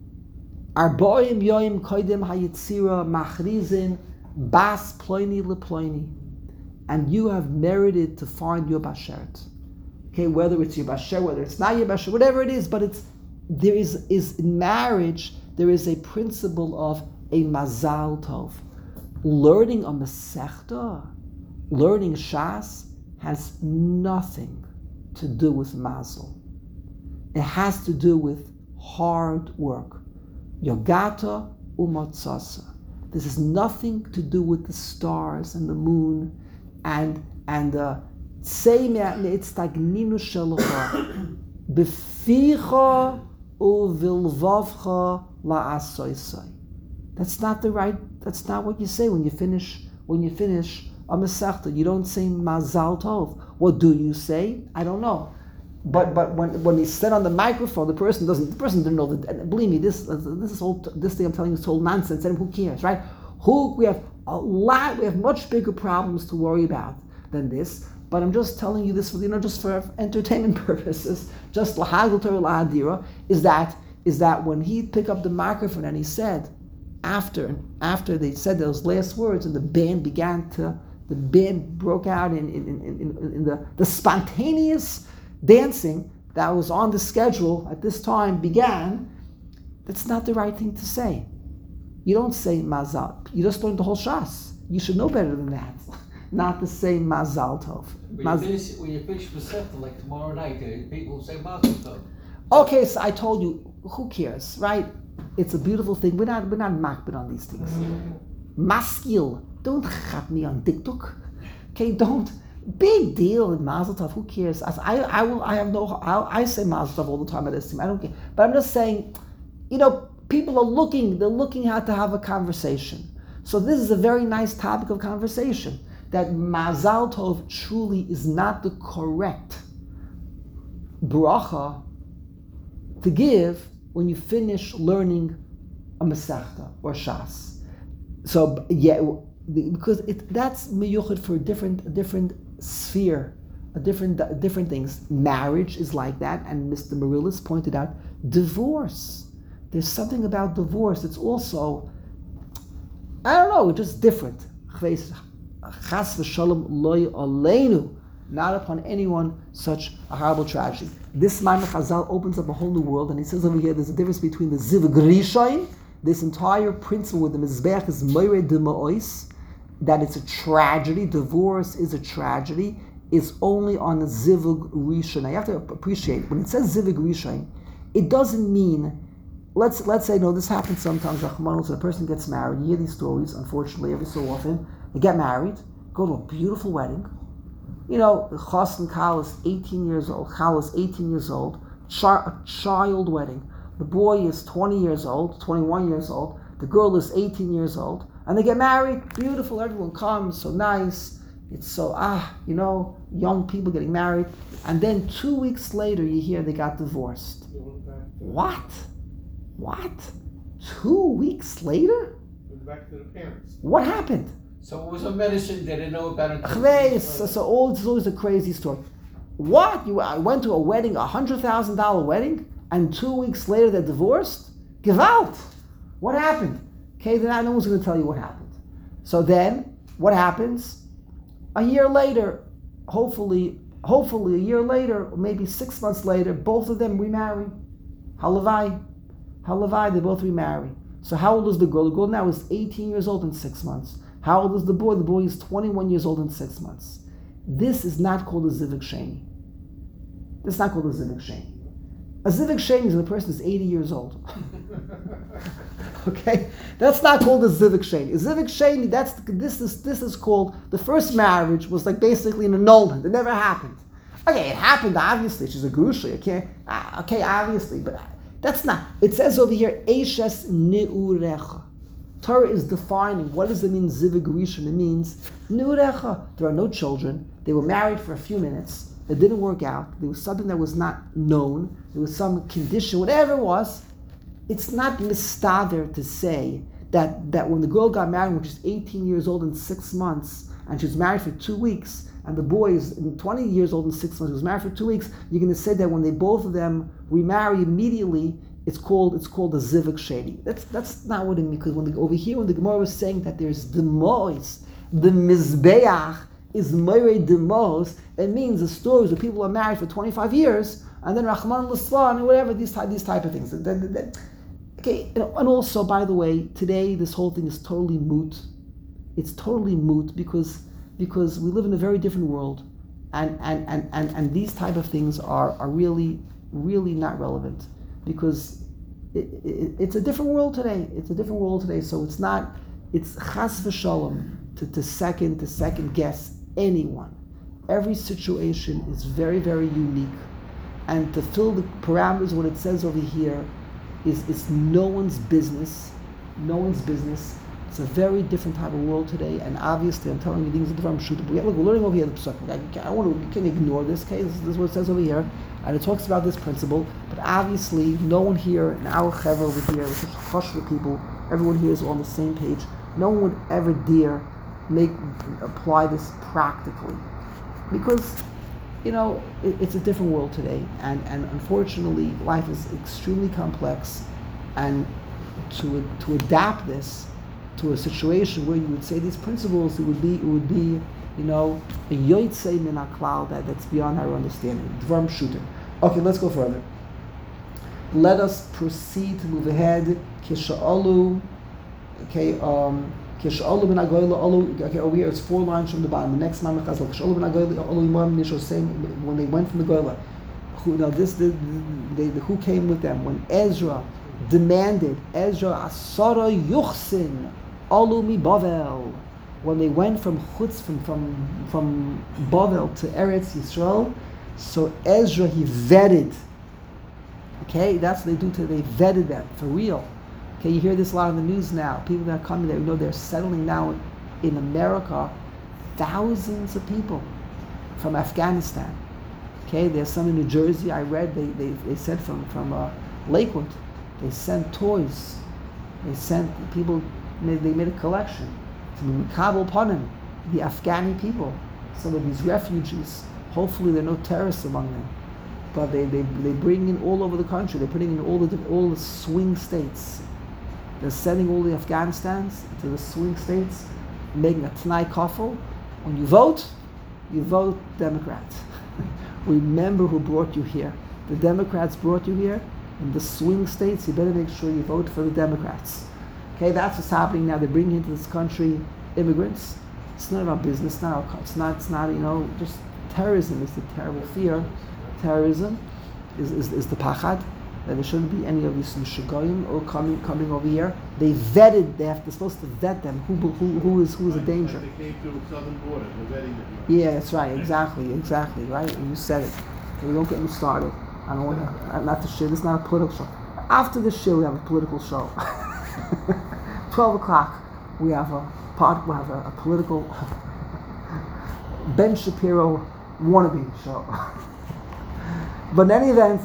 Arboim Yoim Koidem Hayitzira Machrizin Bas Ploini Leploini. And you have merited to find your Bashert. Okay, whether it's your Basher, whether it's not your Basher, whatever it is, but it's there is, is in marriage, there is a principle of a Mazal Tov. Learning a Masechta, learning Shas, has nothing to do with Mazel. It has to do with hard work. Yogata umotzasa. This has nothing to do with the stars and the moon and and tzei me'etztagninu shelocha beficha uvilvavcha la'asoisai. That's not the right. That's not what you say when you finish. When you finish a Masechta, you don't say Mazal Tov. What do you say? I don't know. But but when when he said on the microphone, the person doesn't. The person didn't know that. And believe me, this this is all. This thing I'm telling you is total nonsense. And who cares, right? Who we have a lot. We have much bigger problems to worry about than this. but I'm just telling you this for, you know, just for entertainment purposes, just lahagul Torah lahadira, is that is that when he picked up the microphone and he said, after after they said those last words and the band began to, the band broke out in, in, in, in, in the, the spontaneous dancing that was on the schedule at this time began, that's not the right thing to say. You don't say mazal. You just learned the whole shas. You should know better than that. Not to say mazal tov. When Maz- you finish, when you finish Masechta, like tomorrow night, uh, people will say Mazel Tov. Okay, so I told you, who cares, right? It's a beautiful thing. We're not we're not makbid on these things. Maskil, don't chat me on TikTok. Okay, don't. Big deal in Mazel Tov. Who cares? As I I will I have no I, I say Mazel Tov all the time at this time. I don't care. But I'm just saying, you know, people are looking. They're looking how to have a conversation. So this is a very nice topic of conversation. That Mazal Tov truly is not the correct bracha to give when you finish learning a Masechta or Shas. So yeah, because it, that's miyuchad for a different, a different sphere, a different, a different things. Marriage is like that, and Mister Marillis pointed out divorce. There's something about divorce that's also, I don't know, just different. Chas v'shalom loy aleinu, not upon anyone such a horrible tragedy. This Maimon Chazal opens up a whole new world, and he says over here there's a difference between the zivug rishon, this entire principle with the mizbeach is moirei d'ma'os, that it's a tragedy, divorce is a tragedy, is only on the zivug rishon. Now you have to appreciate, when it says zivug rishon, it doesn't mean, let's let's say, no, this happens sometimes, so a person gets married, you hear these stories, unfortunately, every so often, they get married, go to a beautiful wedding. You know, the chas and kal is eighteen years old, kal is eighteen years old, Char- a child wedding. The boy is twenty years old, twenty-one years old, the girl is eighteen years old, and they get married, beautiful, everyone comes, so nice, it's so, ah, you know, young people getting married, and then two weeks later you hear they got divorced. What? What? Two weeks later? Back to the parents. What happened? So it was a medicine they didn't know about it. Chveis, so, so all, it's always a crazy story. What? You I went to a wedding, a hundred thousand dollar wedding, and two weeks later they're divorced? Gewalt! What happened? Okay, then no one's going to tell you what happened. So then, what happens? A year later, hopefully, hopefully a year later, or maybe six months later, both of them remarry. Halavai, halavai, they both remarry. So how old is the girl? The girl now is eighteen years old in six months. How old is the boy? The boy is twenty-one years old in six months. This is not called a zivug sheni. This is not called a zivug sheni. A zivug sheni is when the person is eighty years old. Okay? That's not called a zivug sheni. A zivug sheni, that's, this is, this is called, the first marriage was like basically an annulment. It never happened. Okay, it happened, obviously. She's a grusha. Okay, uh, okay, obviously, but that's not. It says over here, Eishes Neurecha. Torah is defining, what does it mean, zivug rishon? It means, Neurecha. There are no children. They were married for a few minutes. It didn't work out. There was something that was not known. There was some condition, whatever it was. It's not mistader to say that, that when the girl got married when she's eighteen years old in six months, and she was married for two weeks, and the boy is twenty years old in six months, he was married for two weeks, you're going to say that when they both of them remarry immediately, it's called it's called a zivug sheni. That's that's not what it means, because when the, over here when the Gemara was saying that there's the mois, the mizbeach is moirei demos, it means the stories where people are married for twenty-five years, and then Rahman l'slan and whatever, these type these type of things. Okay, and also, by the way, today this whole thing is totally moot. It's totally moot because because we live in a very different world, and and, and, and, and these type of things are, are really really not relevant, because it, it, it's a different world today. It's a different world today. So it's not it's chas v'shalom to, to second to second guess anyone. Every situation is very very unique, and to fill the parameters, what it says over here is it's no one's business. No one's business. It's a very different type of world today, and obviously I'm telling you things that I'm shooting. But look, we're learning over here the psukim. I, I want to, we can't ignore this case. This is what it says over here, and it talks about this principle. But obviously, no one here in our chaver over here, we're such chashva people. Everyone here is all on the same page. No one would ever dare make apply this practically. because, you know, it, it's a different world today, and, and unfortunately, life is extremely complex, and to to adapt this to a situation where you would say these principles, it would be it would be, you know, a yotzei min haklal that that's beyond our understanding. Dvarim pshutim. Okay, let's go further. Let us proceed to move ahead. Kisha'alu, okay, um, Kisha'alu ben Agoyla, Alu, okay, over here it's four lines from the bottom. The next Mamach Chazal, Kisha'alu ben Agoyla, Alu Imam Nisho, saying when they went from the Goyla, who, now this, the, they, the, who came with them? When Ezra demanded, Ezra Asara Yuchsin, Alu mi Bavel, when they went from Chutz, from, from, from Bavel to Eretz Yisrael, so Ezra, he vetted. Okay, that's what they do today. They vetted them for real. Okay, you hear this a lot in the news now. People that are coming there, you know, they're settling now in America. Thousands of people from Afghanistan. Okay, there's some in New Jersey. I read they they, they sent from from uh, Lakewood. They sent toys. They sent people. They made a collection from Kabul Panim, the Afghani people. Some of these refugees. Hopefully, there are no terrorists among them. But they, they, they bring in all over the country. They're putting in all the all the swing states. They're sending all the Afghanistans to the swing states, making a T'nai Kafel. When you vote, you vote Democrat. Remember who brought you here. The Democrats brought you here. In the swing states, you better make sure you vote for the Democrats. Okay, that's what's happening now. They're bringing into this country immigrants. It's none of our business now. It's not, it's not, you know, just terrorism is the terrible fear. Terrorism is, is, is the pachad, that there shouldn't be any of these mishigoyim or coming coming over here. They vetted, they have, they're supposed to vet them, who who, who is who is a danger. They came to the southern border, they're vetting them. Yeah, that's right, exactly, exactly, right? And you said it. So we don't get me started. I don't want to, not the shit, this is not a political show. After the show, we have a political show. twelve o'clock, we have a part, we have a, a political Ben Shapiro wannabe show. But in any event,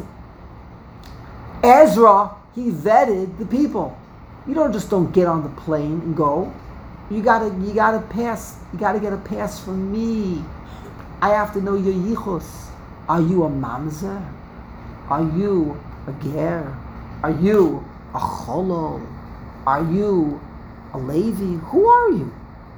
Ezra, he vetted the people. You don't just don't get on the plane and go. You gotta, you gotta pass. You gotta get a pass from me. I have to know your yichus. Are you a mamzer? Are you a ger? Are you a cholo? Are you a Levi? Who are you?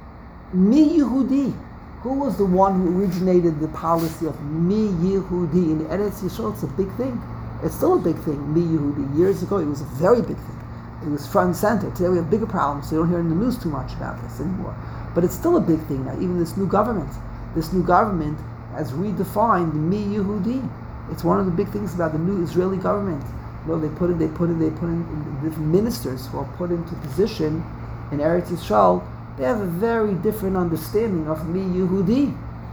Mi Yehudi. Who was the one who originated the policy of Mi Yehudi in Eretz Yisrael? It's a big thing. It's still a big thing, Mi Yehudi. Years ago, it was a very big thing. It was front and center. Today we have bigger problems, so you don't hear in the news too much about this anymore. But it's still a big thing now. Even this new government, this new government has redefined Mi Yehudi. It's one of the big things about the new Israeli government. You know, they put in, they put in, they put in different ministers who are put into position in Eretz Yisrael. They have a very different understanding of Mi Yehudi.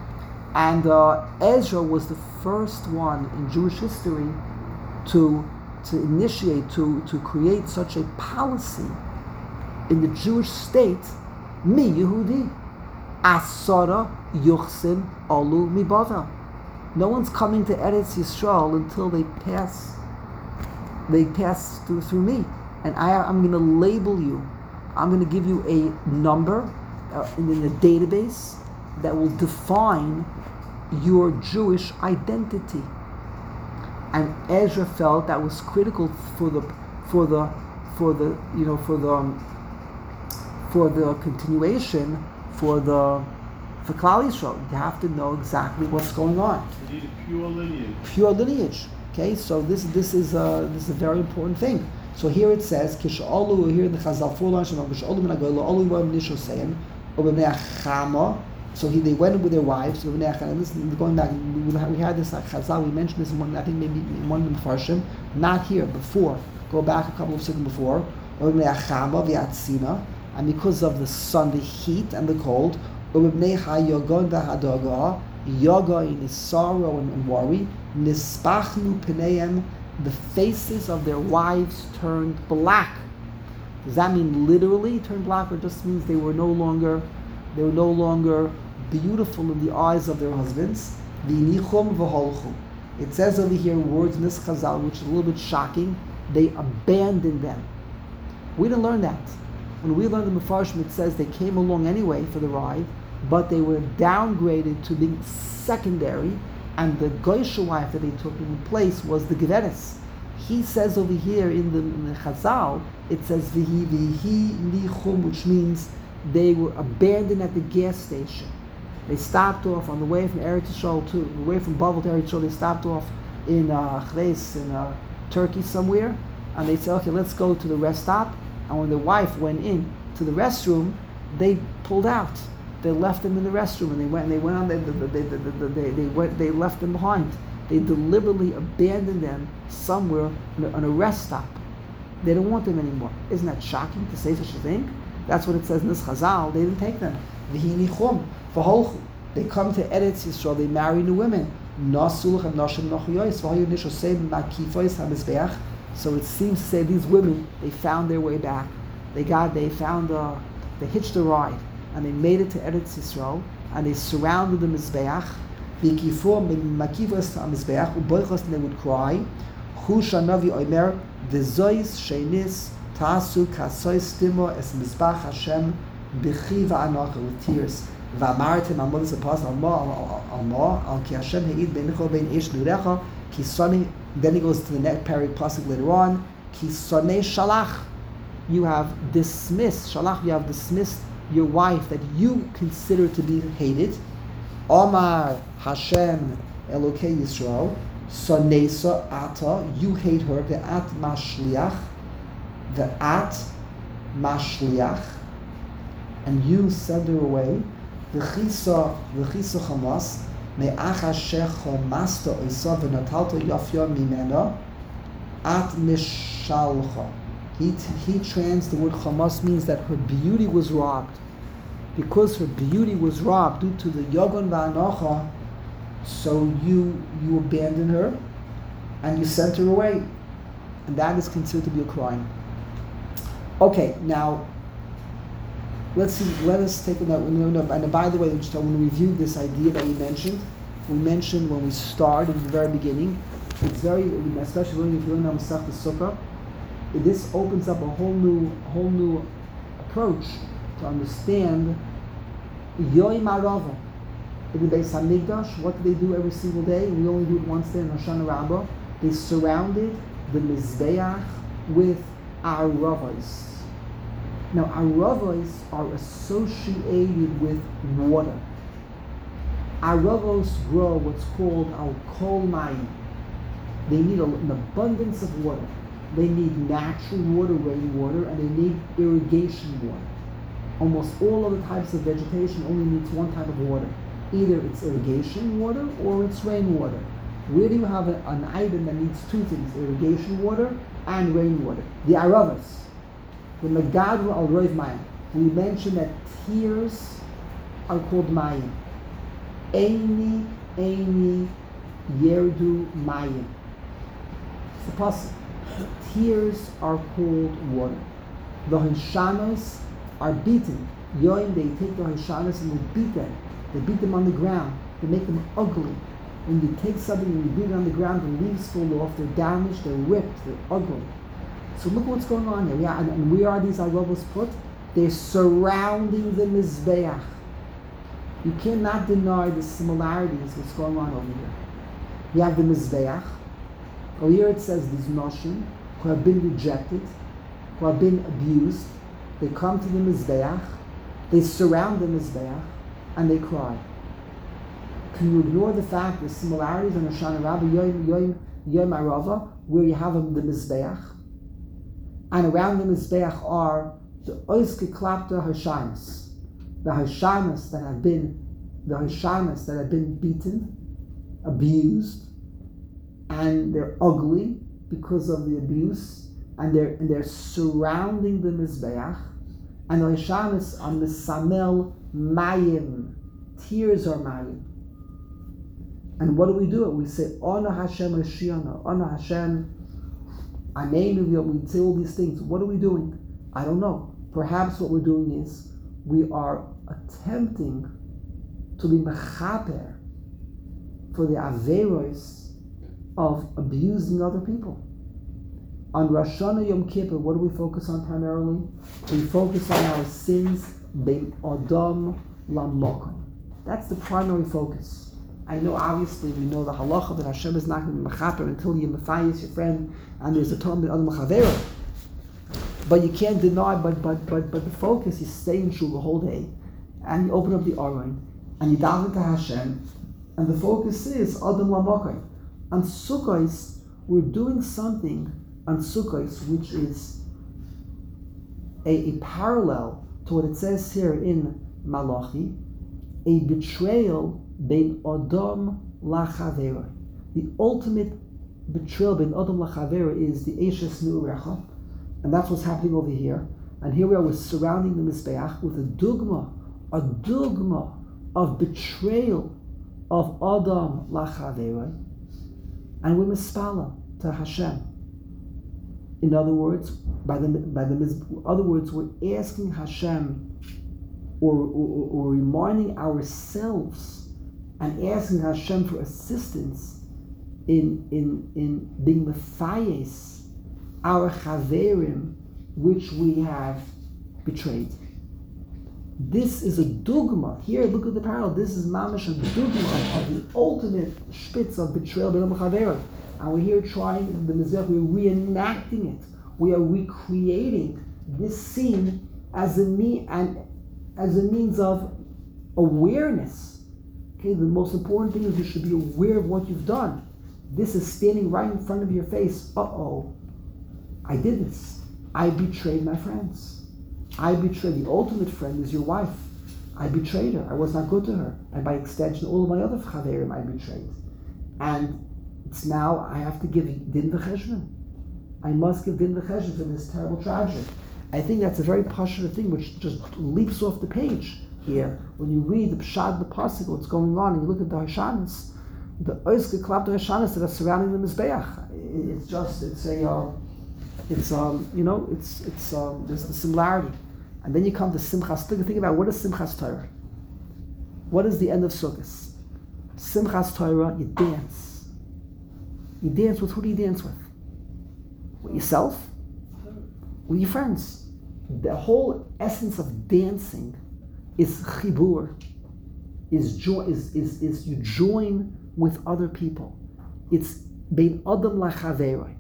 And uh, Ezra was the first one in Jewish history to to initiate, to, to create such a policy in the Jewish state, Mi Yehudi. Asara Yuchsin Alu Mi Bavel. No one's coming to Eretz Yisrael until they pass they pass through, through me. And I, I'm going to label you. I'm going to give you a number uh, in, in a database that will define your Jewish identity. And Ezra felt that was critical for the, for the, for the, you know, for the, um, for the continuation, for the, for Klal Yisrael. You have to know exactly what's going on. You need a pure lineage. Pure lineage. Okay, so this this is a this is a very important thing. So here it says, Kish'olu, here in the Chazal four lines, Kish'olu min hagoyla, Olu yibam nisho seim, Obebnei achama. So he, they went with their wives. Obebnei achama. Listen, going back, we had this like Chazal. We mentioned this in one, I think maybe in one of the Mefarshim. Not here, before. Go back a couple of seconds before. Obebnei achama v'yatzina, and because of the sun, the heat and the cold, Obebnei hayogon v'hadoga, yoga in his sorrow and, and worry, nispachnu pneihem, the faces of their wives turned black. Does that mean literally turned black, or just means they were no longer, they were no longer beautiful in the eyes of their husbands? V'inichum v'holchu. It says over here words in this Chazal, which is a little bit shocking. They abandoned them. We didn't learn that. When we learned the Mefarshim, it says they came along anyway for the ride. but they were downgraded to being secondary, and the Goysha wife that they took in place was the Geveres. He says over here in the, in the Chazal, it says Vihi Vihi Nichum, which means they were abandoned at the gas station. They stopped off on the way from Eretz Yisrael to the way from Bavel to Eretz Yisrael. They stopped off in uh, Chles, in uh, Turkey somewhere, and they said, "Okay, let's go to the rest stop." And when the wife went in to the restroom, they pulled out. They left them in the restroom, and they went. And they went on. They they, they, they, they, they went. They left them behind. They deliberately abandoned them somewhere on a, on a rest stop. They don't want them anymore. Isn't that shocking to say such a thing? That's what it says in this Chazal. They didn't take them. V'hinichum v'holchu. They come to Eretz Yisrael. They marry new women. Nasulch and nashim nochuyos v'hayu nishosem makifois hamizbeach. So it seems to say these women, they found their way back. They got. They found. Uh, they hitched a ride, and they made it to Eretz Yisrael, and they surrounded the mizbeach. V'kifo makifos hamizbeach uboichos, and they would cry. Hu shanavi omer v'zois sheinis tasu kasois timo es mizbach Hashem b'chi v'anach, with tears. V'amartem amodas apas alma alma al ki Hashem he'id beinicho bein ish nurecha ki soni. Then he goes to the next parak pasuk later on. Ki sonei shalach, you have dismissed shalach. You have dismissed your wife that you consider to be hated. Omar Hashem Elokei Yisrael soneisa ata, you hate her. The at mashliach, the at mashliach, and you send her away. The chisa, the chisa chamas. Me'achashecha masta oisa v'natalto yafya mimena at mishalcha. He he trans the word chamas means that her beauty was robbed. Because her beauty was robbed due to the yagon va'anocha, so you you abandoned her and you sent her away, and that is considered to be a crime. Okay, now. Let's see. Let us take a note. And by the way, I just want to review this idea that we mentioned. We mentioned when we started in the very beginning. It's very, especially if you learn Masech Sukkah, this opens up a whole new, whole new approach to understand Yoim Arava. In the Beis Hamikdash, what do they do every single day? We only do it once day in Hoshana Rabbah. They surrounded the Mizbeach with Aravas. Now, aravos are associated with water. Aravos grow what's called al-kol mayim. They need a, an abundance of water. They need natural water, rainwater, and they need irrigation water. Almost all other types of vegetation only needs one type of water. Either it's irrigation water or it's rainwater. Where do you have a, an item that needs two things, irrigation water and rainwater? The aravos. The Megadru al Roiv Mayim. We mentioned that tears are called Mayim. Eini, Eini, Yerdu Mayim. It's the pasuk. Tears are called water. The Hishanos are beaten. Yoim, they take the Hishanos and they beat them. They beat them on the ground. They make them ugly. When you take something and you beat it on the ground, the leaves fall off, they're damaged, they're ripped, they're ugly. So look what's going on here. Yeah, and, and where are these aravos put? They're surrounding the mizbeach. You cannot deny the similarities what's going on over here. You have the mizbeach. Over here it says these noshim who have been rejected, who have been abused. They come to the mizbeach. They surround the mizbeach and they cry. Can you ignore the fact the similarities in Hoshana Rabbah Yom Yom Yom Arava, where you have the mizbeach? And around the Mizbeach are the Oiske Klapta Hashanas, the Hashanas that have been, the Hashanas that have been beaten, abused, and they're ugly because of the abuse, and they're and they're surrounding the Mizbeach, and the Hashanas are Misamel Mayim, tears are Mayim. And what do we do? We say, Ona Hashem Hashiana, Ona Hashem. Our name, we say all these things. What are we doing? I don't know. Perhaps what we're doing is we are attempting to be mechaper for the averos of abusing other people. On Rosh Hashanah Yom Kippur, what do we focus on primarily? We focus on our sins, bein Adam lamokai. That's the primary focus. I know, obviously, we know the halacha that Hashem is not going to be mechaper until you mefayis your friend, and there's a Talmud on mechavera. But you can't deny. But but but but the focus is stay in shul the whole day, and you open up the Aron, and you dive into Hashem, and the focus is Adam lamokai. On Sukkos, we're doing something on Sukkos which is a, a parallel to what it says here in Malachi, a betrayal bein Adam lachavera. The ultimate betrayal bein Adam lachavera is the Eishes Nu'urecha, and that's what's happening over here. And here we are, we're surrounding the Mizbeach with a dugma, a dugma of betrayal of Adam lachavera, and we're mispala to Hashem. In other words, by the by the in other words, we're asking Hashem, or, or, or reminding ourselves, and asking Hashem for assistance in in in being mefayes our chaverim which we have betrayed. This is a dogma. Here, look at the parallel. This is mamash a dogma of the ultimate spitz of betrayal b'lam chaverim. And we're here trying the mizrach. We're reenacting it. We are recreating this scene as a me and as a means of awareness. Okay, the most important thing is you should be aware of what you've done. This is standing right in front of your face. Uh-oh, I did this. I betrayed my friends. I betrayed, the ultimate friend is your wife. I betrayed her. I was not good to her. And by extension, all of my other chaverim I betrayed. And it's now I have to give din v'cheshbon. I must give din v'cheshbon for this terrible tragedy. I think that's a very passionate thing which just leaps off the page here. When you read the pshad, the pasuk, what's going on, and you look at the hashanas, the oiske klap the hashanas that are surrounding the mizbeach. It's just, it's a, uh, it's um, you know, it's it's um, there's the similarity. And then you come to Simchas Torah. Think about what is Simchas Torah? What is the end of Sukkot? Simchas Torah, you dance. You dance with who do you dance with? With yourself? With your friends. The whole essence of dancing is chibur, is joy, is, is, is you join with other people. It's bein Adam lachaveroi.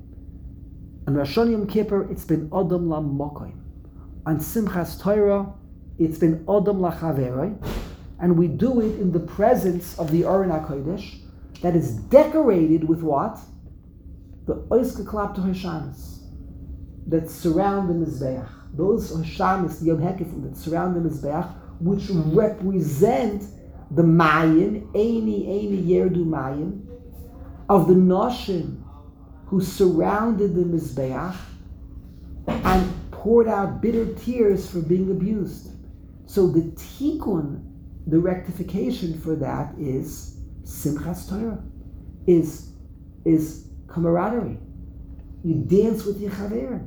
On Rosh Hashanah Yom Kippur, it's been Adam lamokoim. On Simchas Torah, it's been Adam lachaveroi, and we do it in the presence of the Aron HaKodesh that is decorated with what? The oiske klap to Hashanas that surround the Mizbeach. Those Hashanas, the Yom Hekifim that surround the Mizbeach, which represent the Mayim, Eini Eini Yerdu Mayim, of the Noshim who surrounded the Mizbeach and poured out bitter tears for being abused. So the tikkun, the rectification for that is Simchas Torah, is, is camaraderie. You dance with your chaverim,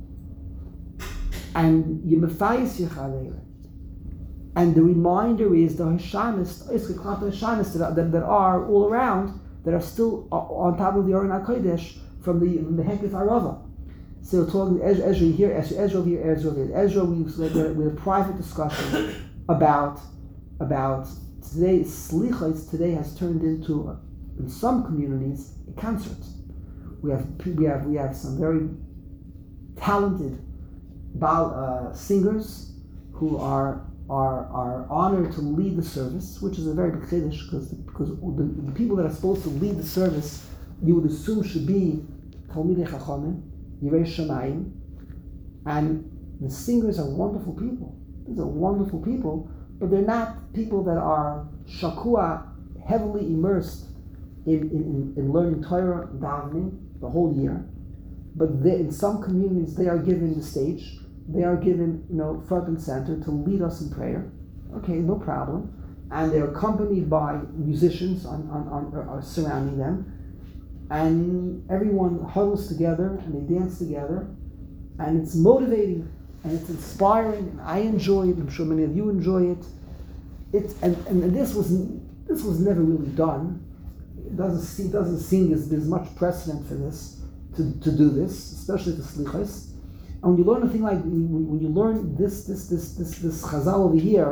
and you mefayis your chaverim. And the reminder is the Hashanas, Hashanas that, that, that are all around, that are still on top of the Aron HaKodesh from the, from the Hekef Arava. So we're talking Ezra, Ezra here, Ezra, Ezra here, Ezra here. Ezra, we we had a private discussion about about today. Slichos today has turned into, a, in some communities, a concert. We have we have we have some very talented Baal, uh, singers who are are are honored to lead the service, which is a very big chiddush because because the, the people that are supposed to lead the service, you would assume should be Talmidei Chachamim, Yirei Shamayim, and the singers are wonderful people. These are wonderful people, but they're not people that are shakua, heavily immersed in, in, in learning Torah and davening the whole year. But they, in some communities, they are given the stage. They are given, you know, front and center to lead us in prayer. Okay, no problem. And they're accompanied by musicians on, on, on, are surrounding them. And everyone huddles together and they dance together. And it's motivating and it's inspiring. And I enjoy it. I'm sure many of you enjoy it. It's and, and this was this was never really done. It doesn't seem doesn't seem as there's much precedent for this to, to do this, especially the slichos. And when you learn a thing like when you learn this this this this this chazal over here,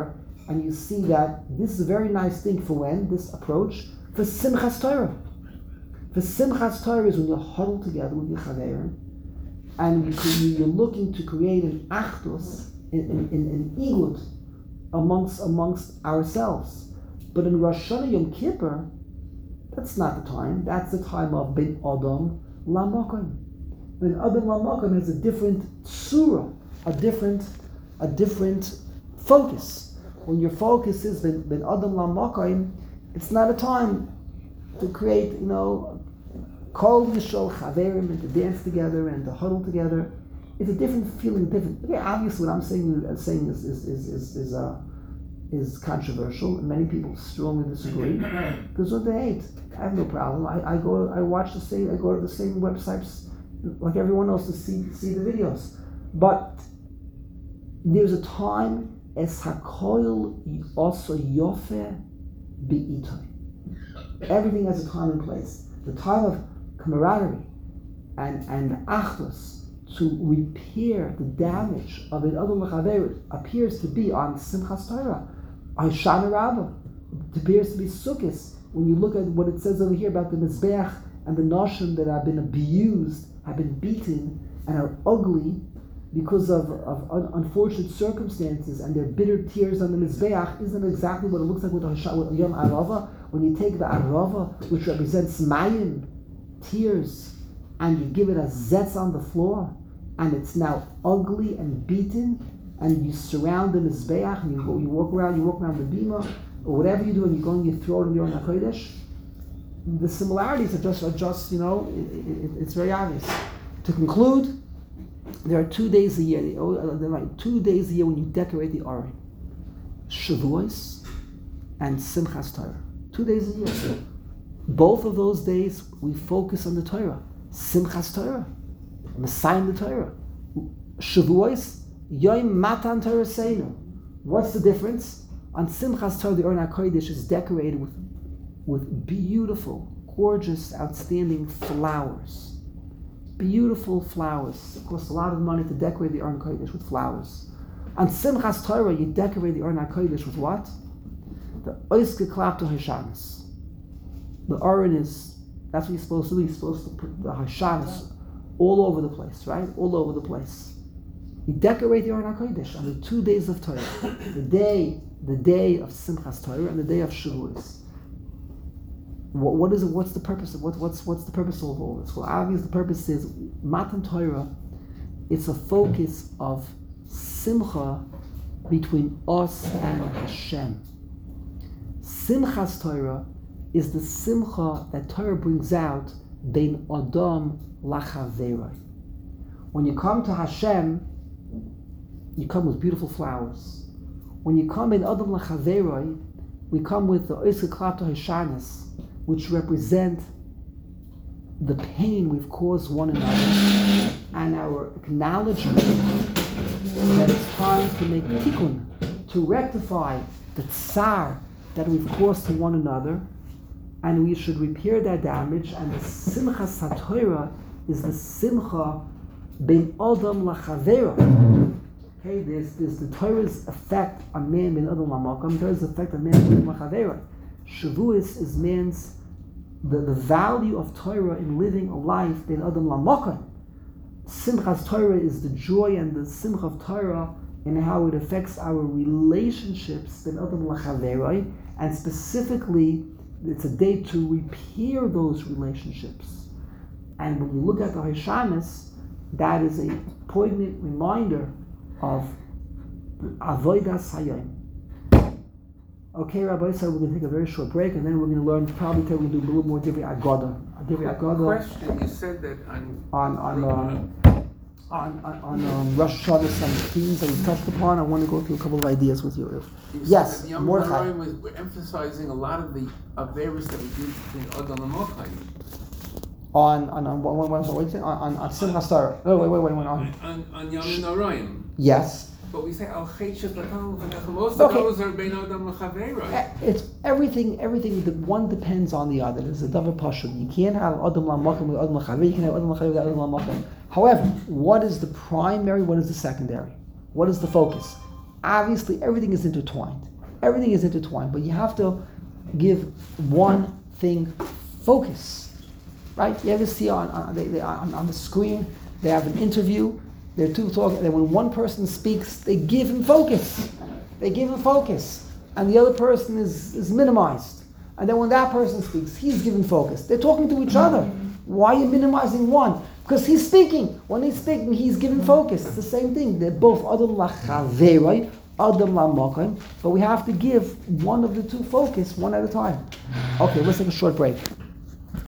and you see that this is a very nice thing for when, this approach, for Simchas Torah. For Simchas Torah is when you huddle together with your Chaverim, and you, you're looking to create an achdus, an, an, an igud amongst amongst ourselves. But in Rosh Hashanah Yom Kippur, that's not the time. That's the time of Ben Adam Lamakom. Ben Adam Lamakom has a different surah, a different, a different focus. When your focus is Ben, ben Adam Lamakom, it's not a time to create, you know, Kol Yishol Chaverim and to dance together and to huddle together. It's a different feeling, different. Okay, obviously, what I'm saying, uh, saying is is is is is, uh, is controversial, and many people strongly disagree. Because what they hate, I have no problem. I, I go, I watch the same, I go to the same websites like everyone else to see see the videos. But there's a time es hakoil also yofe beitoi. Everything has a time and place. The time of camaraderie and and achdus to repair the damage of an other lechaver appears to be on Simchas Torah, on Shana Rabbah. It appears to be Sukkos. When you look at what it says over here about the Mizbeach and the Noshim that have been abused, have been beaten, and are ugly because of, of un- unfortunate circumstances and their bitter tears on the Mizbeach, isn't exactly what it looks like with, with Yom Arava? When you take the Arava, which represents Mayim, tears, and you give it a zetz on the floor, and it's now ugly and beaten, and you surround the Mizbeach, and you go, you walk around, you walk around the bima, or whatever you do, and you go and you throw it in your own HaKodesh, the similarities are just, are just you know, it, it, it's very obvious. To conclude, there are two days a year, there are like two days a year when you decorate the Aron. Shavuos and Simchas Torah. Two days a year. Both of those days, we focus on the Torah. Simchas Torah. Messiah the Torah. Shavuos, Yom Matan Torah Seinu. What's the difference? On Simchas Torah, the Aron HaKodesh is decorated with, with beautiful, gorgeous, outstanding flowers. Beautiful flowers. It costs a lot of money to decorate the Aron HaKodesh with flowers. On Simchas Torah, you decorate the Aron HaKodesh with what? The Oiske Klapto Hashanis. The Aron is, that's what you're supposed to do. You're supposed to put the Hashanis all over the place, right? All over the place. You decorate the Aron HaKodesh on the two days of Torah. The day, the day of Simchas Torah and the day of Shavuos. What, what is it? What's the purpose of what, what's what's the purpose of all this? Well, obviously the purpose is Matan Torah. It's a focus of simcha between us and Hashem. Simchas Torah is the simcha that Torah brings out bein Adam lachaveroi. When you come to Hashem, you come with beautiful flowers. When you come in Adam lachaveroi, we come with the Oiske Klapto Hashanis, which represent the pain we've caused one another and our acknowledgement that it's time to make tikkun, to rectify the tsar that we've caused to one another, and we should repair that damage. And the Simchas HaTorah is the simcha bein Adam lachaveroi. Okay, there's, there's the Torah's effect on man bein Adam lamakom, Torah's effect on man bein Adam lachaveroi. Shavuos is man's, the, the value of Torah in living a life bein Adam lamakom. Simchas Torah is the joy and the simcha of Torah in how it affects our relationships bein Adam lachaveroi, and specifically, it's a day to repair those relationships. And when you look at the Hashanis, that is a poignant reminder of Avodas Hayom. Okay, Rabbi, so we're going to take a very short break, and then we're going to learn, probably we're going to do a little more Divrei Agoda. Divrei Agoda. Question, you said that on... On, on, um, on, on, on um, Rosh Hashanah, some themes that we touched upon. I want to go through a couple of ideas with you. You Yes, said that Yom Mordechai. Haraim was we're emphasizing a lot of the Averis that we do between Adam and Mochai. On, on, on, what, what, what, what, on, on, on Simchas Torah. Oh, wait, wait, wait, wait, on. On, on Yom Haraim. Yes. But we say Al Chet Shefachal V'Nechel. Most Okay. of those are Bein Adam and Chaverai. It's everything, everything, the one depends on the other. There's a double pashut. You can't have Adam Lamakom with Adam Lachaver, you can have Adam Lachaver with Adam Lamakom. However, what is the primary, what is the secondary? What is the focus? Obviously, everything is intertwined. Everything is intertwined, but you have to give one thing focus, right? You ever see on on, they, they, on on the screen they have an interview. They're two talking, and when one person speaks, they give him focus. They give him focus, and the other person is is minimized. And then when that person speaks, he's given focus. They're talking to each other. Why are you minimizing one? Because he's speaking. When he's speaking, he's giving focus. It's the same thing. They're both Adam Lachaveroi, Adam Lamakim, but we have to give one of the two focus one at a time. Okay, let's take a short break.